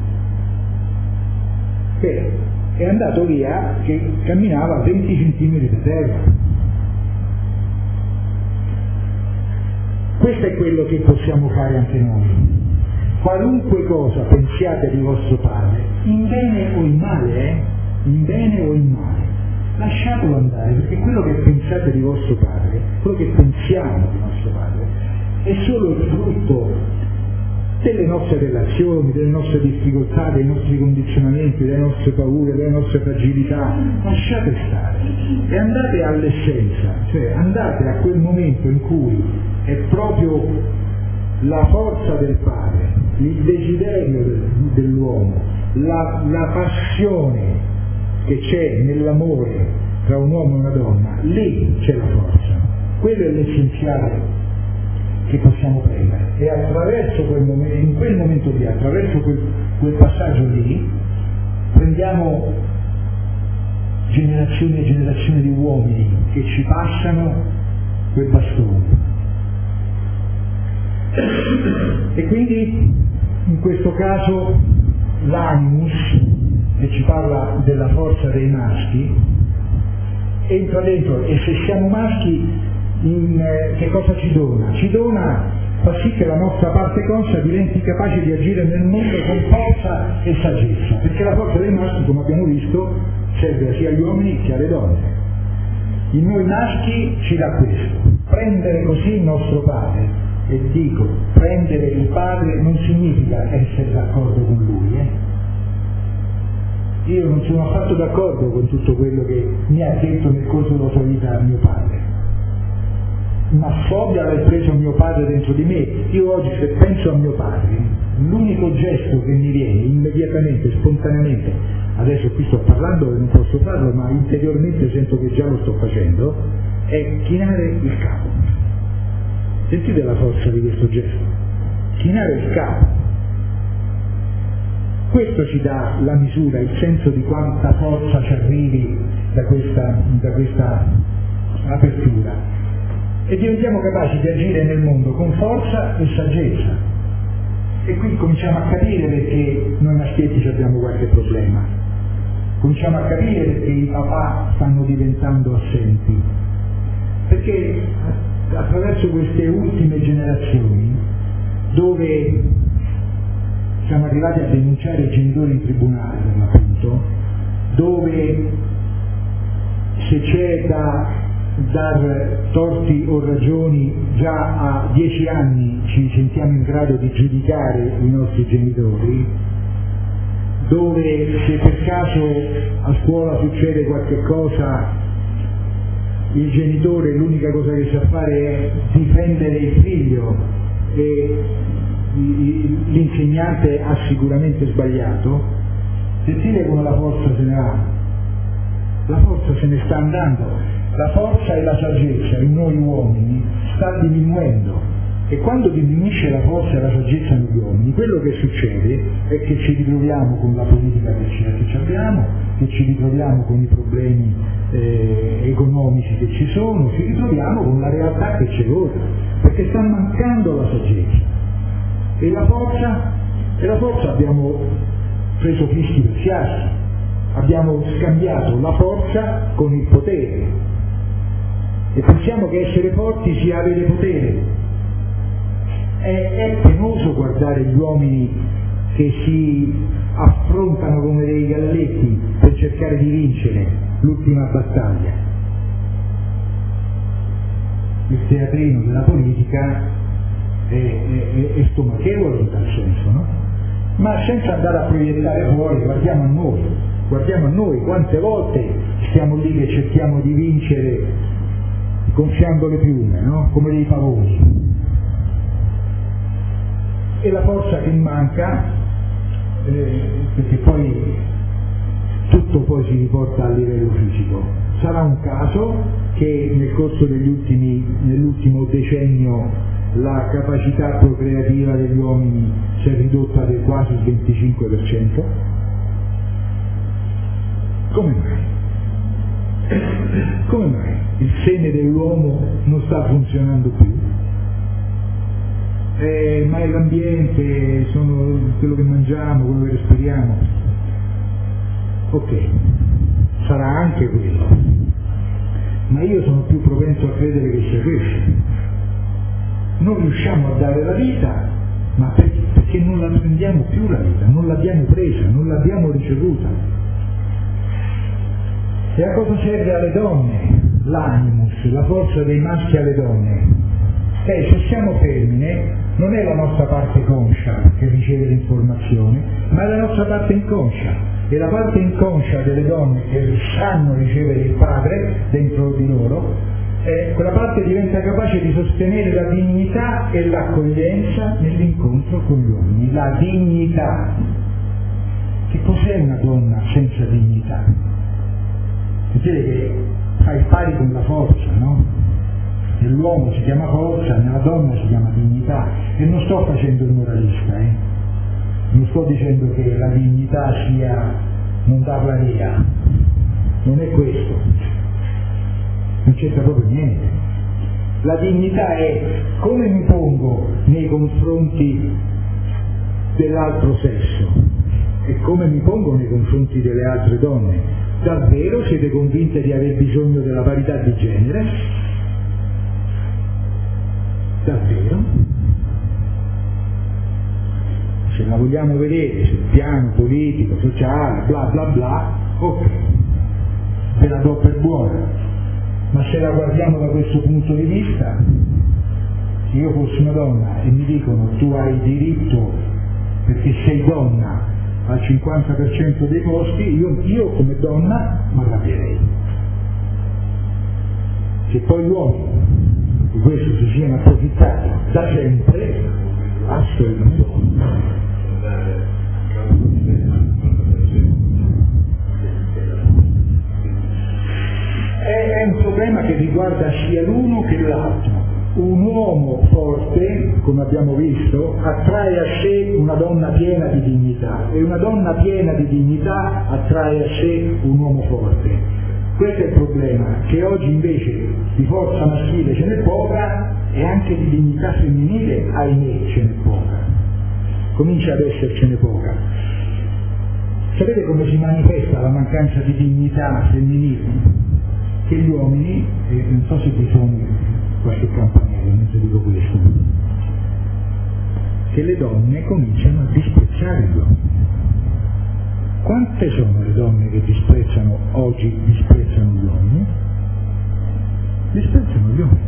Beh, è andato via che camminava a 20 centimetri di terra. Questo è quello che possiamo fare anche noi. Qualunque cosa pensiate di vostro padre, in bene o in male, in bene o in male, lasciatelo andare, perché quello che pensate di vostro padre, quello che pensiamo di nostro padre, è solo il frutto delle nostre relazioni, delle nostre difficoltà, dei nostri condizionamenti, delle nostre paure, delle nostre fragilità. Lasciate stare e andate all'essenza, cioè andate a quel momento in cui è proprio la forza del padre, il desiderio dell'uomo, la passione che c'è nell'amore tra un uomo e una donna, lì c'è la forza, quello è l'essenziale che possiamo prendere, e attraverso in quel momento lì, attraverso quel passaggio lì, prendiamo generazioni e generazioni di uomini che ci passano quel bastone. E quindi in questo caso l'animus, che ci parla della forza dei maschi, entra dentro, e se siamo maschi che cosa ci dona? Ci dona, fa sì che la nostra parte conscia diventi capace di agire nel mondo con forza e saggezza, perché la forza dei maschi, come abbiamo visto, serve sia agli uomini che alle donne. In noi maschi ci dà questo, prendere così il nostro padre. E dico, prendere il padre non significa essere d'accordo con lui. Io non sono affatto d'accordo con tutto quello che mi ha detto nel corso della sua vita mio padre, ma so di aver preso mio padre dentro di me. Io oggi, se penso a mio padre, l'unico gesto che mi viene immediatamente, spontaneamente, adesso qui sto parlando e non posso farlo, ma interiormente sento che già lo sto facendo, è chinare il capo. Sentite la forza di questo gesto, chinare il capo. Questo ci dà la misura, il senso di quanta forza ci arrivi da questa apertura, e diventiamo capaci di agire nel mondo con forza e saggezza. E qui cominciamo a capire perché noi maschietti abbiamo qualche problema, cominciamo a capire perché i papà stanno diventando assenti, perché attraverso queste ultime generazioni, dove siamo arrivati a denunciare i genitori in tribunale, per l'appunto, dove se c'è da dar torti o ragioni già a 10 anni ci sentiamo in grado di giudicare i nostri genitori, dove se per caso a scuola succede qualche cosa, il genitore l'unica cosa che sa fare è difendere il figlio e l'insegnante ha sicuramente sbagliato. Sentite come la forza se ne va, la forza se ne sta andando, la forza e la saggezza in noi uomini sta diminuendo, e quando diminuisce la forza e la saggezza negli uomini, quello che succede è che ci ritroviamo con la politica che abbiamo, che ci ritroviamo con i problemi economici che ci sono, ci ritroviamo con la realtà che c'è ora, perché sta mancando la saggezza. E la forza abbiamo preso fischi per schiassi, abbiamo scambiato la forza con il potere, e pensiamo che essere forti sia avere potere. È penoso guardare gli uomini che si affrontano come dei galletti per cercare di vincere l'ultima battaglia. Il teatrino della politica è stomachevole in tal senso, no? Ma senza andare a proiettare fuori, guardiamo a noi quante volte stiamo lì che cerchiamo di vincere gonfiando le piume, no? Come dei pavoni. E la forza che manca, perché poi tutto poi si riporta a livello fisico. Sarà un caso che nel corso nell'ultimo decennio la capacità procreativa degli uomini si è ridotta del quasi il 25%. Come mai? Come mai il seme dell'uomo non sta funzionando più? Ma è l'ambiente, sono quello che mangiamo, quello che respiriamo. Ok, sarà anche quello, ma io sono più propenso a credere che sia questo. Non riusciamo a dare la vita, ma perché non la prendiamo più la vita, non l'abbiamo presa, non l'abbiamo ricevuta. E a cosa serve alle donne l'animus, la forza dei maschi alle donne? Se siamo femmine, non è la nostra parte conscia che riceve l'informazione, ma è la nostra parte inconscia. E la parte inconscia delle donne che sanno ricevere il padre dentro di loro, quella parte diventa capace di sostenere la dignità e l'accoglienza nell'incontro con gli uomini. La dignità. Che cos'è una donna senza dignità? Vedete che fa il pari con la forza, no? Nell'uomo si chiama forza, nella donna si chiama dignità. E non sto facendo il moralista, non sto dicendo che la dignità sia non darla via, non è questo, non c'entra proprio niente. La dignità è come mi pongo nei confronti dell'altro sesso e come mi pongo nei confronti delle altre donne. Davvero siete convinte di aver bisogno della parità di genere? Davvero? Se la vogliamo vedere sul piano politico, sociale, bla bla bla, ok, ve la do per buona. Ma se la guardiamo da questo punto di vista, se io fossi una donna e mi dicono tu hai diritto perché sei donna al 50% dei posti, io come donna mi arrabbierei. Se poi gli uomini di questo si siano approfittati da sempre, assolutamente. È un problema che riguarda sia l'uno che l'altro. Un uomo forte, come abbiamo visto, attrae a sé una donna piena di dignità e una donna piena di dignità attrae a sé un uomo forte. Questo è il problema, che oggi invece di forza maschile ce n'è poca e anche di dignità femminile, ahimè, ce n'è poca. Comincia ad essercene poca. Sapete come si manifesta la mancanza di dignità femminile? Che gli uomini, non so se vi sono qualche campanello mentre dico questo, che le donne cominciano a disprezzare gli uomini. Quante sono le donne che disprezzano oggi, disprezzano gli uomini? Disprezzano gli uomini.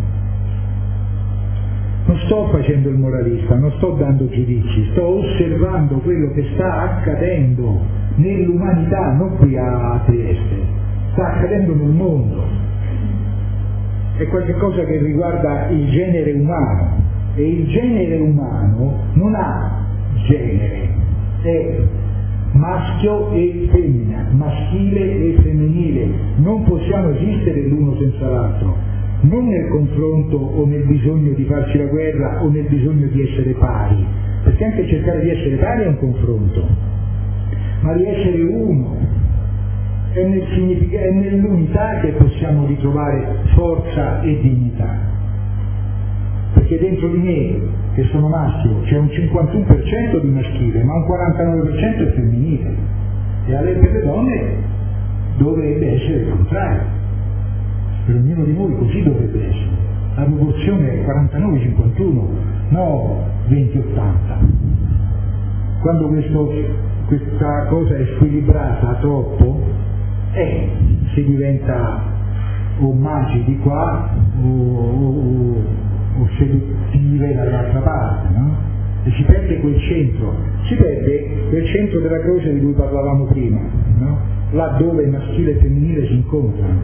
Non sto facendo il moralista, non sto dando giudizi, sto osservando quello che sta accadendo nell'umanità, non qui a Trieste. Sta accadendo nel mondo, è qualcosa che riguarda il genere umano e il genere umano non ha genere, è maschio e femmina, maschile e femminile, non possiamo esistere l'uno senza l'altro, non nel confronto o nel bisogno di farci la guerra o nel bisogno di essere pari, perché anche cercare di essere pari è un confronto, ma di essere uno. È nell'unità che possiamo ritrovare forza e dignità, perché dentro di me, che sono maschio, c'è un 51% di maschile, ma un 49% è femminile, e per le donne dovrebbe essere il contrario, per ognuno di noi così dovrebbe essere, la proporzione è 49-51, no 20-80. Quando questa cosa è squilibrata troppo, si diventa o magi di qua o seduttive dall'altra parte, no? E si perde quel centro della croce di cui parlavamo prima, no? Là dove maschile e femminile si incontrano.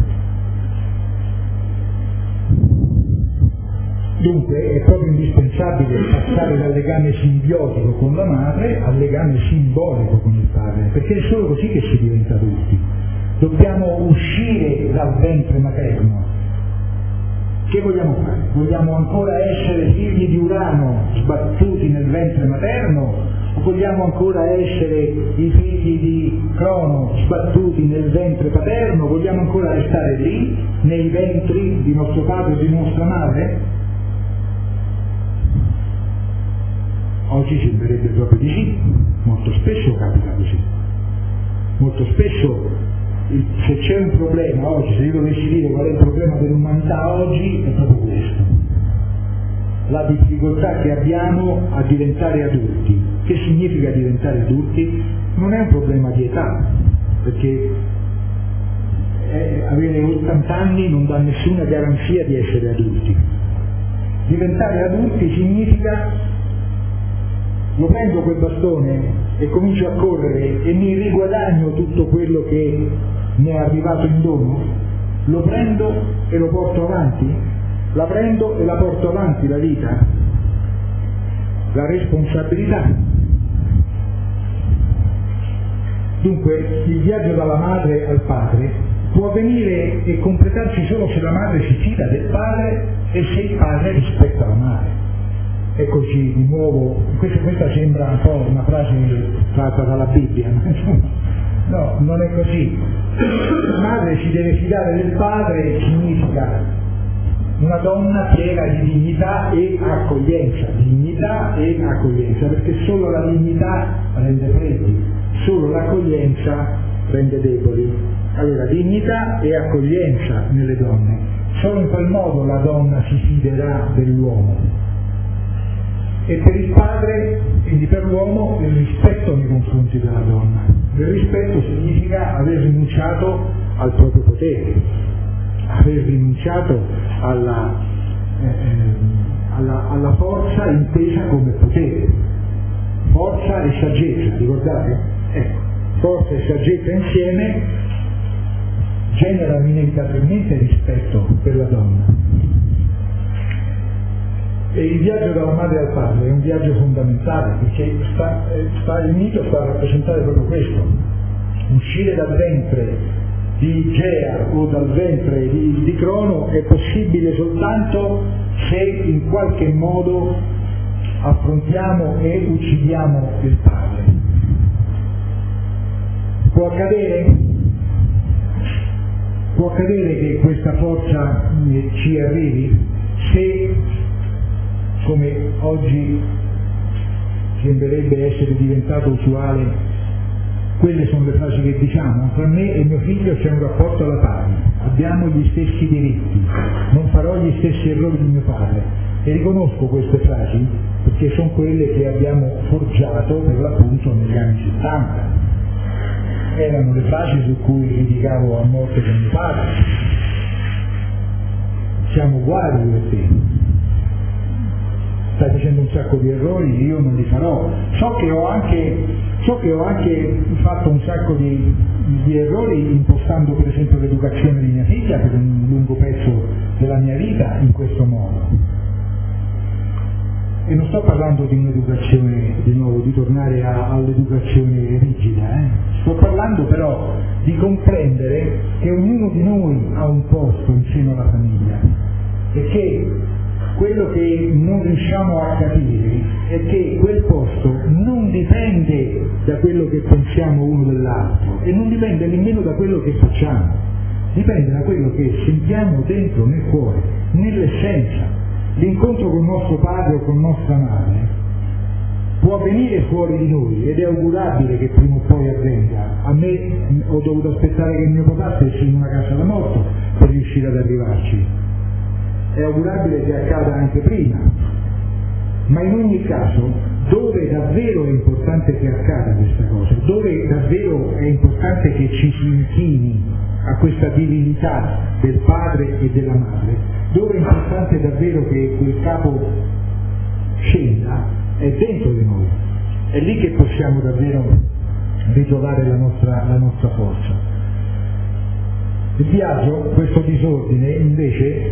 Dunque è proprio indispensabile passare dal legame simbiotico con la madre al legame simbolico con il padre, perché è solo così che si diventa adulti. Dobbiamo uscire dal ventre materno. Che vogliamo fare? Vogliamo ancora essere figli di Urano sbattuti nel ventre materno o vogliamo ancora essere i figli di Crono sbattuti nel ventre paterno? Vogliamo ancora restare lì, nei ventri di nostro padre e di nostra madre? Oggi sembrerebbe proprio di sì, molto spesso capita così. Molto spesso se c'è un problema oggi, se io dovessi dire qual è il problema dell'umanità oggi, è proprio questo. La difficoltà che abbiamo a diventare adulti. Che significa diventare adulti? Non è un problema di età, perché avere 80 anni non dà nessuna garanzia di essere adulti. Diventare adulti significa: lo prendo quel bastone e comincio a correre e mi riguadagno tutto quello che mi è arrivato in dono? Lo prendo e lo porto avanti? La prendo e la porto avanti la vita? La responsabilità. Dunque il viaggio dalla madre al padre può avvenire e completarsi solo se la madre si fida del padre e se il padre rispetta la madre. E così di nuovo, questa sembra un po' una frase tratta dalla Bibbia, ma insomma, no, non è così. La madre si deve fidare del padre, significa una donna piena di dignità e accoglienza, perché solo la dignità rende freddi, solo l'accoglienza rende deboli. Allora, dignità e accoglienza nelle donne, solo in quel modo la donna si fiderà dell'uomo. E per il padre, quindi per l'uomo, il rispetto nei confronti della donna. Il rispetto significa aver rinunciato al proprio potere, aver rinunciato alla forza intesa come potere. Forza e saggezza, ricordate? Ecco, forza e saggezza insieme generano inevitabilmente rispetto per la donna. E il viaggio dalla madre al padre è un viaggio fondamentale, perché il mito sta a rappresentare proprio questo: uscire dal ventre di Gea o dal ventre di Crono è possibile soltanto se in qualche modo affrontiamo e uccidiamo il padre. Può accadere che questa forza ci arrivi se, come oggi sembrerebbe essere diventato usuale, quelle sono le frasi che diciamo: tra me e mio figlio c'è un rapporto alla pari, abbiamo gli stessi diritti, non farò gli stessi errori di mio padre. E riconosco queste frasi perché sono quelle che abbiamo forgiato per l'appunto negli anni 70. Erano le frasi su cui litigavo a morte con mio padre: siamo uguali io e te, stai facendo un sacco di errori, io non li farò. So che ho anche fatto un sacco di errori impostando per esempio l'educazione di mia figlia per un lungo pezzo della mia vita in questo modo. E non sto parlando di un'educazione, di nuovo, di tornare all'educazione rigida, Sto parlando però di comprendere che ognuno di noi ha un posto in seno alla famiglia, e che quello che non riusciamo a capire è che quel posto non dipende da quello che pensiamo uno dell'altro e non dipende nemmeno da quello che facciamo, dipende da quello che sentiamo dentro nel cuore, nell'essenza. L'incontro con nostro padre o con nostra madre può avvenire fuori di noi ed è augurabile che prima o poi avvenga. A me ho dovuto aspettare che mio papà stesse in una casa da morto per riuscire ad arrivarci. È augurabile che accada anche prima, ma in ogni caso dove davvero è importante che accada questa cosa, dove davvero è importante che ci si inchini a questa divinità del padre e della madre, dove è importante davvero che quel capo scenda, è dentro di noi, è lì che possiamo davvero ritrovare la nostra forza. Il viaggio, questo disordine invece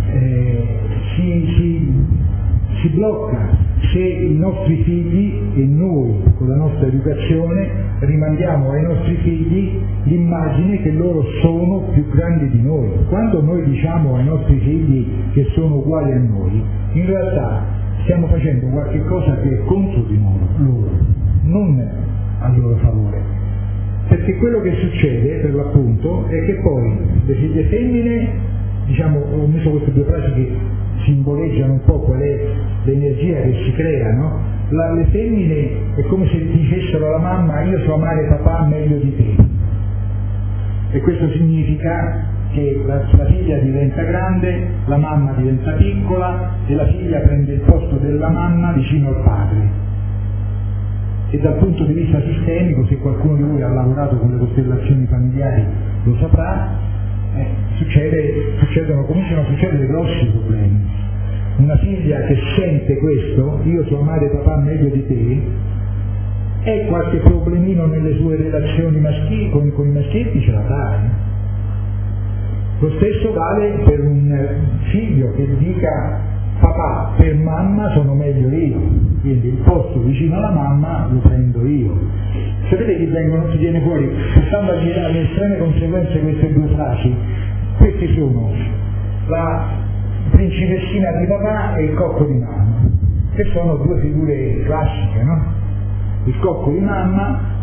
si blocca se i nostri figli e noi con la nostra educazione rimandiamo ai nostri figli l'immagine che loro sono più grandi di noi. Quando noi diciamo ai nostri figli che sono uguali a noi, in realtà stiamo facendo qualche cosa che è contro di loro, non a loro favore. Perché quello che succede per l'appunto è che poi le figlie femmine, diciamo, ho messo queste due frasi che simboleggiano un po' qual è l'energia che si crea, no? Le femmine è come se dicessero alla mamma: io so amare papà meglio di te, e questo significa che la figlia diventa grande, la mamma diventa piccola e la figlia prende il posto della mamma vicino al padre. E dal punto di vista sistemico, se qualcuno di voi ha lavorato con le costellazioni familiari lo saprà, cominciano a succedere grossi problemi. Una figlia che sente questo, io so amare papà meglio di te, e qualche problemino nelle sue relazioni maschili con i maschietti ce la dà. Lo stesso vale per un figlio che dica: papà, per mamma sono meglio io, quindi il posto vicino alla mamma lo prendo io. Sapete che si viene fuori, stando alle estreme conseguenze queste due frasi? Queste sono la principessina di papà e il cocco di mamma, che sono due figure classiche, no? Il cocco di mamma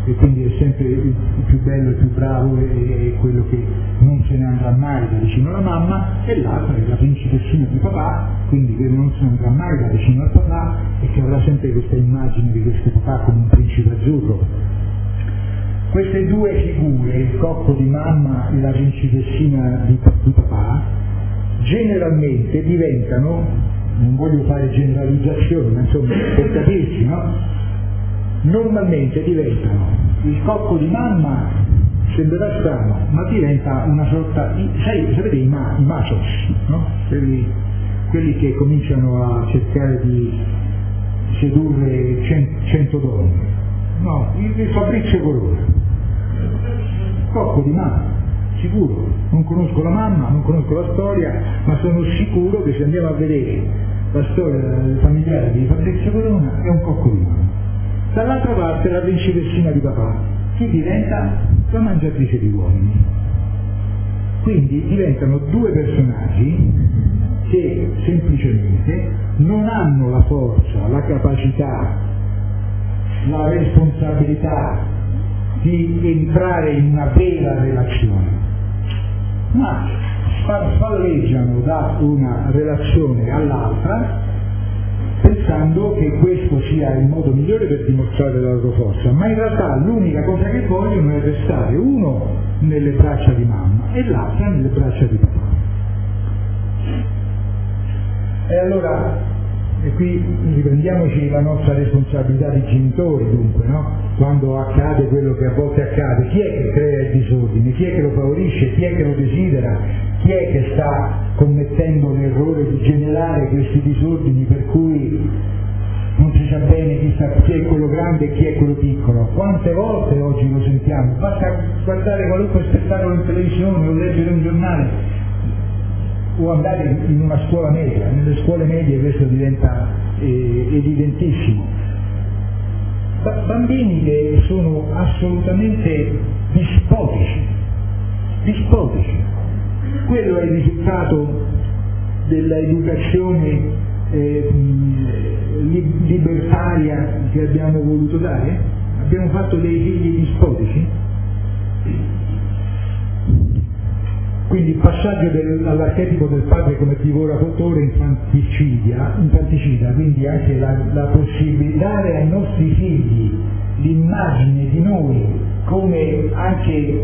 e quindi è sempre il più bello, il più bravo, è quello che non se ne andrà mai da vicino alla mamma, e l'altra è la principessina di papà, quindi che non se ne andrà mai da vicino al papà e che avrà sempre questa immagine di questo papà come un principe azzurro. Queste due figure, il cocco di mamma e la principessina di papà, generalmente diventano, non voglio fare generalizzazioni, ma insomma per capirci, no? Normalmente diventano, il cocco di mamma sembrerà strano, ma diventa una sorta, sapete i machos, no? Quelli che cominciano a cercare di sedurre 100 donne, no, il Fabrizio Corona, cocco di mamma, sicuro, non conosco la mamma, non conosco la storia, ma sono sicuro che se andiamo a vedere la storia familiare di Fabrizio Corona è un cocco di mamma. Dall'altra parte la principessina di papà, che diventa la mangiatrice di uomini. Quindi diventano due personaggi che semplicemente non hanno la forza, la capacità, la responsabilità di entrare in una vera relazione, ma farfalleggiano da una relazione all'altra pensando che questo sia il modo migliore per dimostrare la loro forza, ma in realtà l'unica cosa che vogliono è restare uno nelle braccia di mamma e l'altra nelle braccia di papà. E allora, e qui riprendiamoci la nostra responsabilità di genitori, dunque, no? Quando accade quello che a volte accade, chi è che crea il disordine, chi è che lo favorisce, chi è che lo desidera, chi è che sta commettendo l'errore di generare questi disordini per cui non si sa bene chi è quello grande e chi è quello piccolo. Quante volte oggi lo sentiamo? Basta guardare qualunque spettacolo in televisione o leggere un giornale o andare in una scuola media. Nelle scuole medie questo diventa evidentissimo. Bambini che sono assolutamente dispotici. Quello è il risultato dell'educazione libertaria che abbiamo voluto dare? Abbiamo fatto dei figli dispotici? Quindi il passaggio all'archetipo del padre come divoratore infanticida, quindi anche la possibilità dare ai nostri figli l'immagine di noi come anche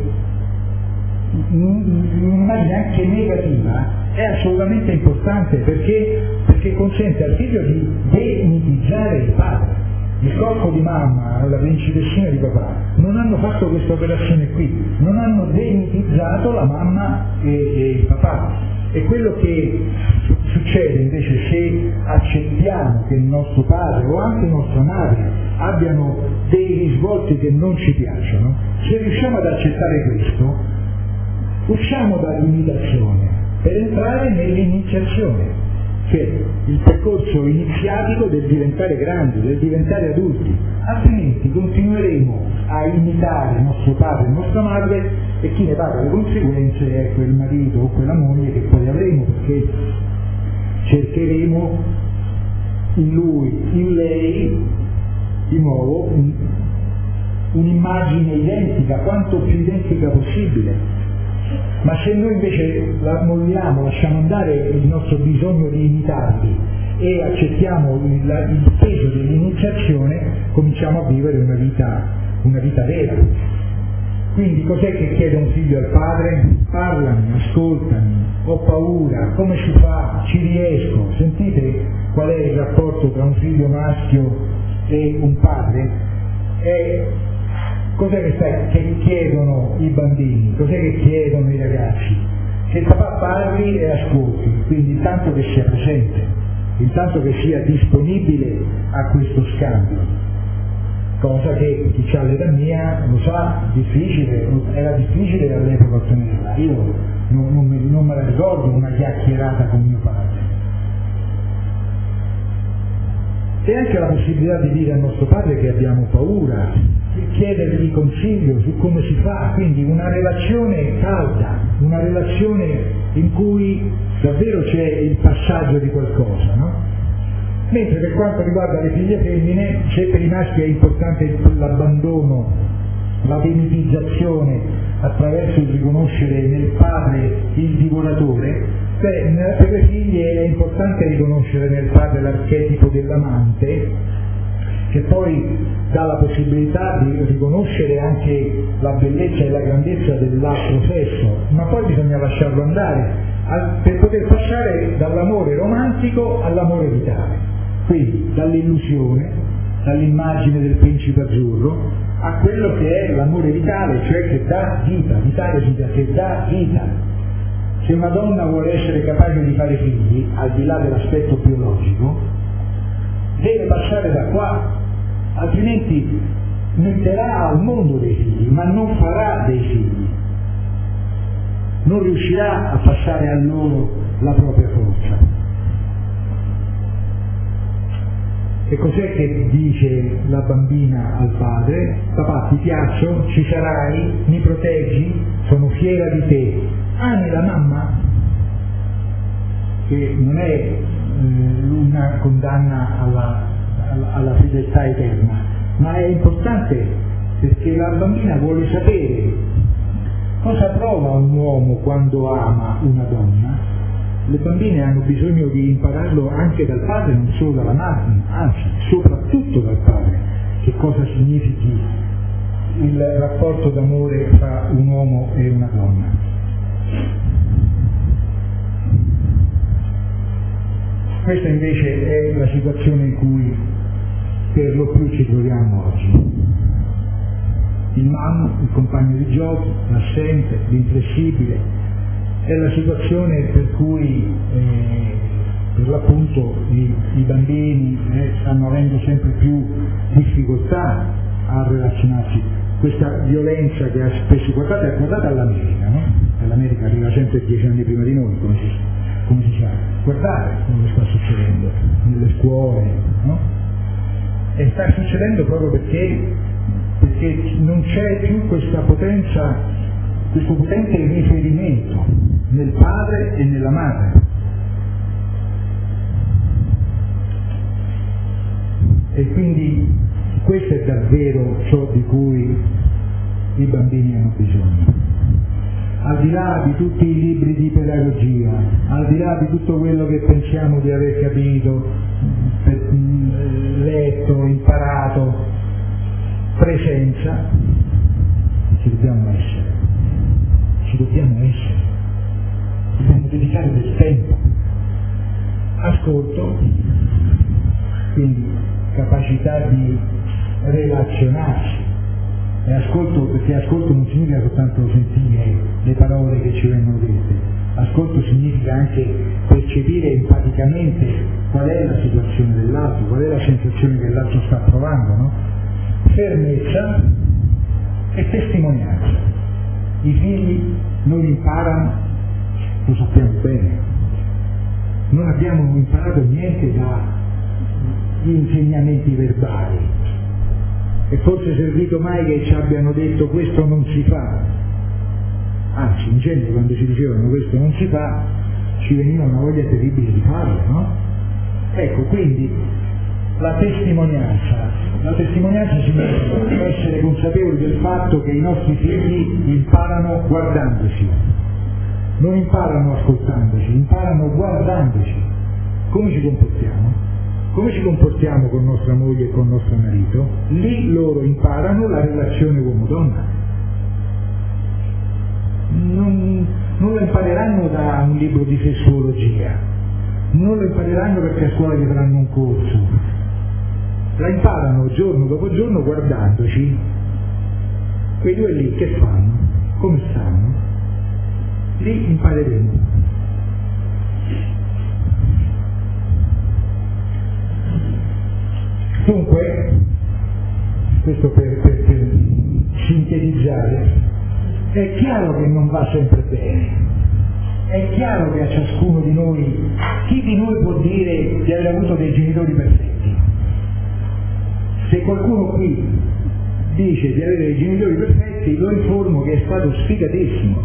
un'immagine anche negativa è assolutamente importante perché consente al figlio di demitizzare il padre. Il cocco di mamma o la principessina di papà non hanno fatto questa operazione qui, non hanno demitizzato la mamma e il papà. E quello che succede invece se accettiamo che il nostro padre o anche nostra madre abbiano dei risvolti che non ci piacciono, se riusciamo ad accettare questo, usciamo dall'imitazione per entrare nell'iniziazione, cioè il percorso iniziatico del diventare grandi, del diventare adulti, altrimenti continueremo a imitare il nostro padre e nostra madre e chi ne paga le conseguenze è quel marito o quella moglie che poi avremo, perché cercheremo in lui, in lei, di nuovo un'immagine identica, quanto più identica possibile. Ma se noi invece la molliamo, lasciamo andare il nostro bisogno di imitarli e accettiamo il peso dell'iniziazione, cominciamo a vivere una vita vera. Quindi cos'è che chiede un figlio al padre? Parlami, ascoltami, ho paura, come si fa? Ci riesco. Sentite qual è il rapporto tra un figlio maschio e un padre? Cos'è che chiedono i bambini? Cos'è che chiedono i ragazzi? Che il papà parli e ascolti, quindi intanto che sia presente, intanto che sia disponibile a questo scambio, cosa che chi ha l'età mia lo sa, era difficile all'epoca ottenerla. Io non me la ricordo una chiacchierata con mio padre. E anche la possibilità di dire al nostro padre che abbiamo paura, chiedergli consiglio su come si fa, quindi una relazione calda, una relazione in cui davvero c'è il passaggio di qualcosa, no? Mentre per quanto riguarda le figlie femmine, se per i maschi è importante l'abbandono la demitizzazione attraverso il riconoscere nel padre il divoratore, per le figlie è importante riconoscere nel padre l'archetipo dell'amante, che poi dà la possibilità di riconoscere anche la bellezza e la grandezza dell'altro sesso, ma poi bisogna lasciarlo andare per poter passare dall'amore romantico all'amore vitale, quindi dall'illusione, dall'immagine del principe azzurro a quello che è l'amore vitale, cioè che dà vita, vitale vita, che dà vita. Se una donna vuole essere capace di fare figli, al di là dell'aspetto biologico, deve passare da qua, altrimenti metterà al mondo dei figli, ma non farà dei figli, non riuscirà a passare a loro la propria forza. E cos'è che dice la bambina al padre? Papà, ti piaccio, ci sarai, mi proteggi, sono fiera di te. Ami la mamma? Che non è una condanna alla fedeltà eterna, ma è importante perché la bambina vuole sapere cosa prova un uomo quando ama una donna. Le bambine hanno bisogno di impararlo anche dal padre, non solo dalla madre, anzi soprattutto dal padre, che cosa significhi il rapporto d'amore tra un uomo e una donna. Questa invece è la situazione in cui per lo più ci troviamo oggi. Il mamma, il compagno di gioco, l'assente, l'inflessibile, è la situazione per cui per l'appunto i bambini stanno avendo sempre più difficoltà a relazionarsi. Questa violenza che ha spesso, guardate all'America, no? L'America arriva sempre 10 anni prima di noi, come si sa, guardate come sta succedendo nelle scuole, no? E sta succedendo proprio perché non c'è più questa potenza, questo potente riferimento nel padre e nella madre. E quindi questo è davvero ciò di cui i bambini hanno bisogno. Al di là di tutti i libri di pedagogia, al di là di tutto quello che pensiamo di aver capito, letto, imparato, presenza, ci dobbiamo essere, dobbiamo dedicare del tempo, ascolto, quindi capacità di relazionarsi, e ascolto, perché ascolto non significa soltanto sentire le parole che ci vengono dette, ascolto significa anche percepire empaticamente qual è la situazione dell'altro, qual è la sensazione che l'altro sta provando, no? Fermezza e testimonianza. I figli non imparano, lo sappiamo bene, non abbiamo imparato niente dagli insegnamenti verbali. E forse è servito mai che ci abbiano detto questo non si fa, anzi in genere quando ci dicevano questo non si fa ci veniva una voglia terribile di farlo, no? Ecco, quindi la testimonianza significa essere consapevoli del fatto che i nostri figli imparano guardandoci, non imparano ascoltandoci, imparano guardandoci. Come ci comportiamo? Come ci comportiamo con nostra moglie e con nostro marito? Lì loro imparano la relazione uomo-donna. Non lo impareranno da un libro di sessuologia, non lo impareranno perché a scuola gli faranno un corso, la imparano giorno dopo giorno guardandoci. Quei due lì che fanno? Come stanno? Lì impareremo. Dunque, questo per sintetizzare, è chiaro che non va sempre bene, è chiaro che a ciascuno di noi, chi di noi può dire di aver avuto dei genitori perfetti? Se qualcuno qui dice di avere dei genitori perfetti, lo informo che è stato sfigatissimo.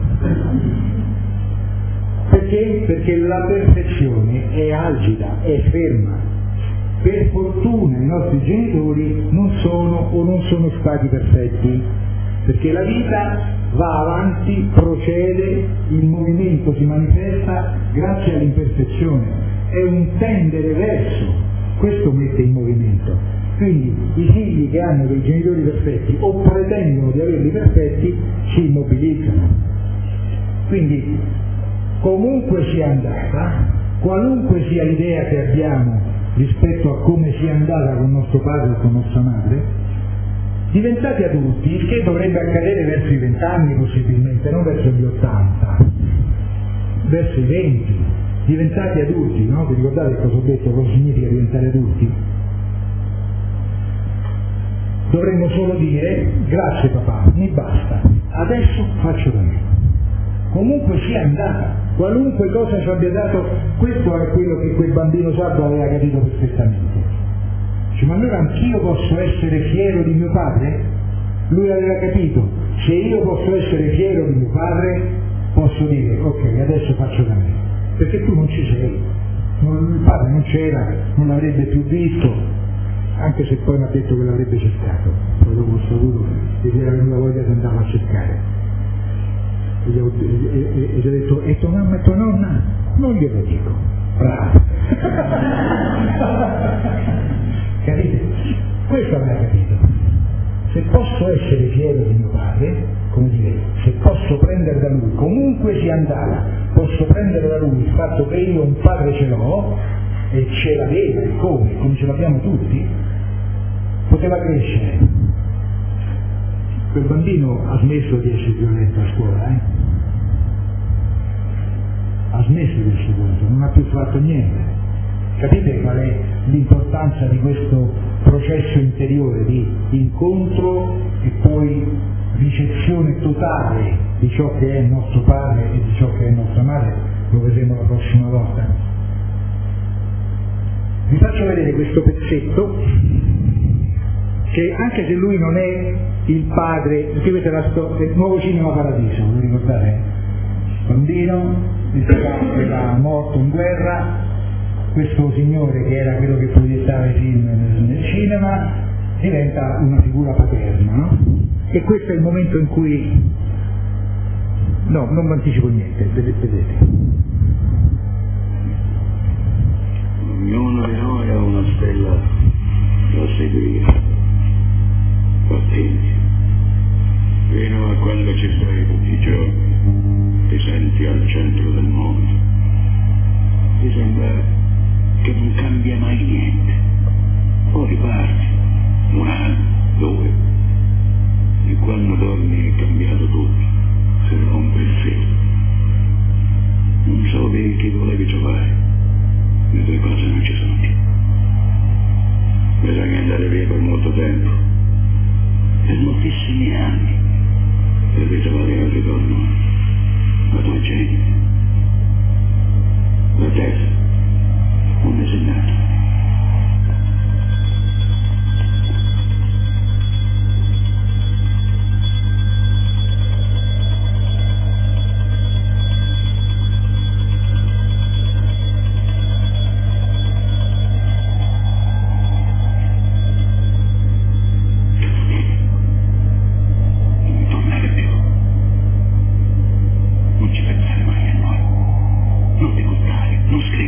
Perché? Perché la perfezione è algida, è ferma. Per fortuna i nostri genitori non sono stati perfetti, perché la vita va avanti, procede, il movimento si manifesta grazie all'imperfezione, è un tendere verso, questo mette in movimento. Quindi i figli che hanno dei genitori perfetti o pretendono di averli perfetti si immobilizzano. Quindi comunque sia andata, qualunque sia l'idea che abbiamo rispetto a come sia andata con nostro padre o con nostra madre, diventati adulti, il che dovrebbe accadere verso i 20 anni possibilmente, non verso gli 80, verso i 20, diventati adulti, no? Vi ricordate cosa ho detto, cosa significa diventare adulti? Dovremmo solo dire grazie papà, mi basta, adesso faccio da me. Comunque sia andata, qualunque cosa ci abbia dato, questo è quello che quel bambino sardo aveva capito perfettamente. Cioè, ma allora anch'io posso essere fiero di mio padre? Lui aveva capito, se io posso essere fiero di mio padre, posso dire ok, adesso faccio da me, perché tu non ci sei, il padre non c'era, non l'avrebbe più visto, anche se poi mi ha detto che l'avrebbe cercato, poi dopo ho saputo che gli era venuta voglia di andare a cercare. E gli ho detto, e tua mamma e tua nonna? Non glielo dico. Bravo. Capite? Questo aveva capito. Se posso essere fiero di mio padre, come dire, se posso prendere da lui, comunque sia andata, posso prendere da lui il fatto che io un padre ce l'ho, e ce l'aveva, come ce l'abbiamo tutti, poteva crescere. Quel bambino ha smesso di essere violento a scuola, ha smesso di essere violento, non ha più fatto niente. Capite qual è l'importanza di questo processo interiore di incontro e poi ricezione totale di ciò che è nostro padre e di ciò che è nostra madre? Lo vedremo la prossima volta. Vi faccio vedere questo pezzetto che, anche se lui non è il padre, scrivete il Nuovo Cinema Paradiso, vi ricordate? Bambino, il papà era morto in guerra, questo signore che era quello che proiettava i film nel cinema diventa una figura paterna, no? E questo è il momento in cui, no, non anticipo niente, vedete. Ognuno di noi ha una stella da seguire. Attenti, fino a quando ci stai tutti i giorni, ti senti al centro del mondo. Ti sembra che non cambia mai niente. Poi riparti, 1 anno, 2, e quando torni è cambiato tutto, si rompe il filo. Non so di chi volevi giocare, le 2 cose non ci sono più. Bisogna andare via per molto tempo, per moltissimi anni, per ritrovare al ritorno la tua gente, la terra, un esinato. Non ci pensare mai a noi, non ti buttare, non scrivere.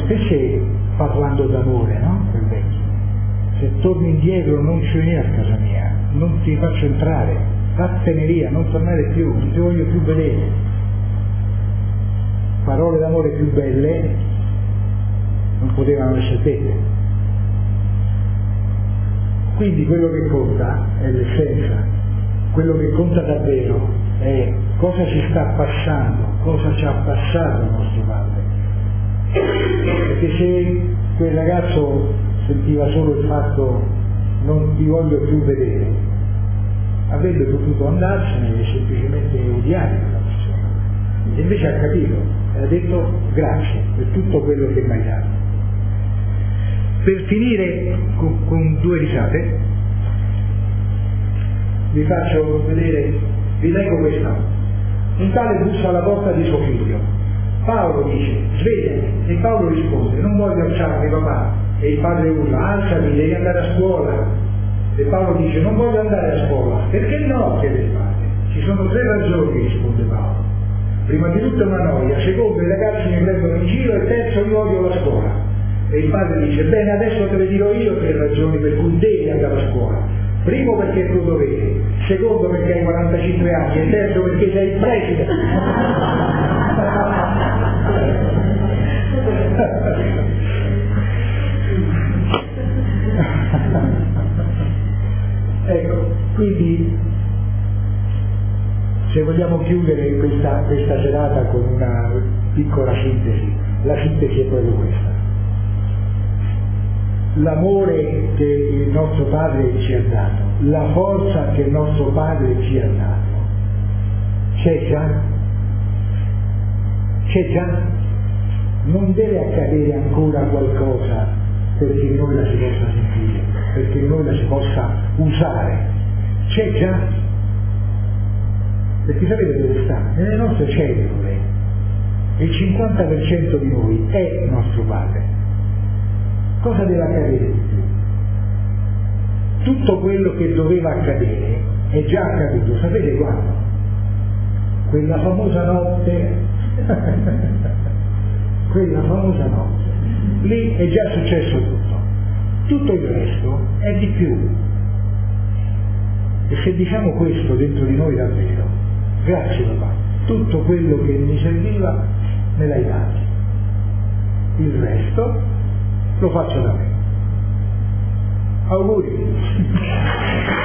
e se parlando d'amore, no? Quel vecchio, se torni indietro non ci vieni a casa mia, non ti faccio entrare, vattene via, non tornare più, non ti voglio più vedere. Parole d'amore più belle non potevano essere dette. Quindi quello che conta è l'essenza, quello che conta davvero è cosa ci sta passando, cosa ci ha passato il nostro padre. Perché se quel ragazzo sentiva solo il fatto non ti voglio più vedere, avrebbe potuto andarsene e semplicemente odiare quella persona. E invece ha capito, e ha detto grazie per tutto quello che mi hai dato. Per finire con due risate, vi faccio vedere, vi leggo questa. Un tale bussa alla porta di suo figlio. Paolo dice, svegliati, e Paolo risponde, non voglio alzarmi papà. E il padre urla, alzati, devi andare a scuola. E Paolo dice, non voglio andare a scuola. Perché no? Chiede il padre. Ci sono 3 ragioni, risponde Paolo. Prima di tutto è una noia, secondo i ragazzi mi prendono in giro e terzo io odio la scuola. E il padre dice, bene, adesso te le dirò io 3 ragioni per cui devi andare a scuola. Primo perché è tuo dovere, secondo perché hai 45 anni e terzo perché sei il preside. Ecco, quindi se vogliamo chiudere questa serata con una piccola sintesi, la sintesi è proprio questa. L'amore che il nostro Padre ci ha dato, la forza che il nostro Padre ci ha dato, c'è già? C'è già? Non deve accadere ancora qualcosa perché noi la si possa sentire, perché noi la si possa usare. C'è già? Perché sapete dove sta? Nelle nostre cellule. Il 50% di noi è nostro Padre. Cosa deve accadere di più? Tutto quello che doveva accadere è già accaduto, sapete quando? Quella famosa notte, quella famosa notte, lì è già successo tutto. Tutto il resto è di più. E se diciamo questo dentro di noi davvero, grazie papà, tutto quello che mi serviva me l'hai dato, il resto lo faccio da me. Auguri!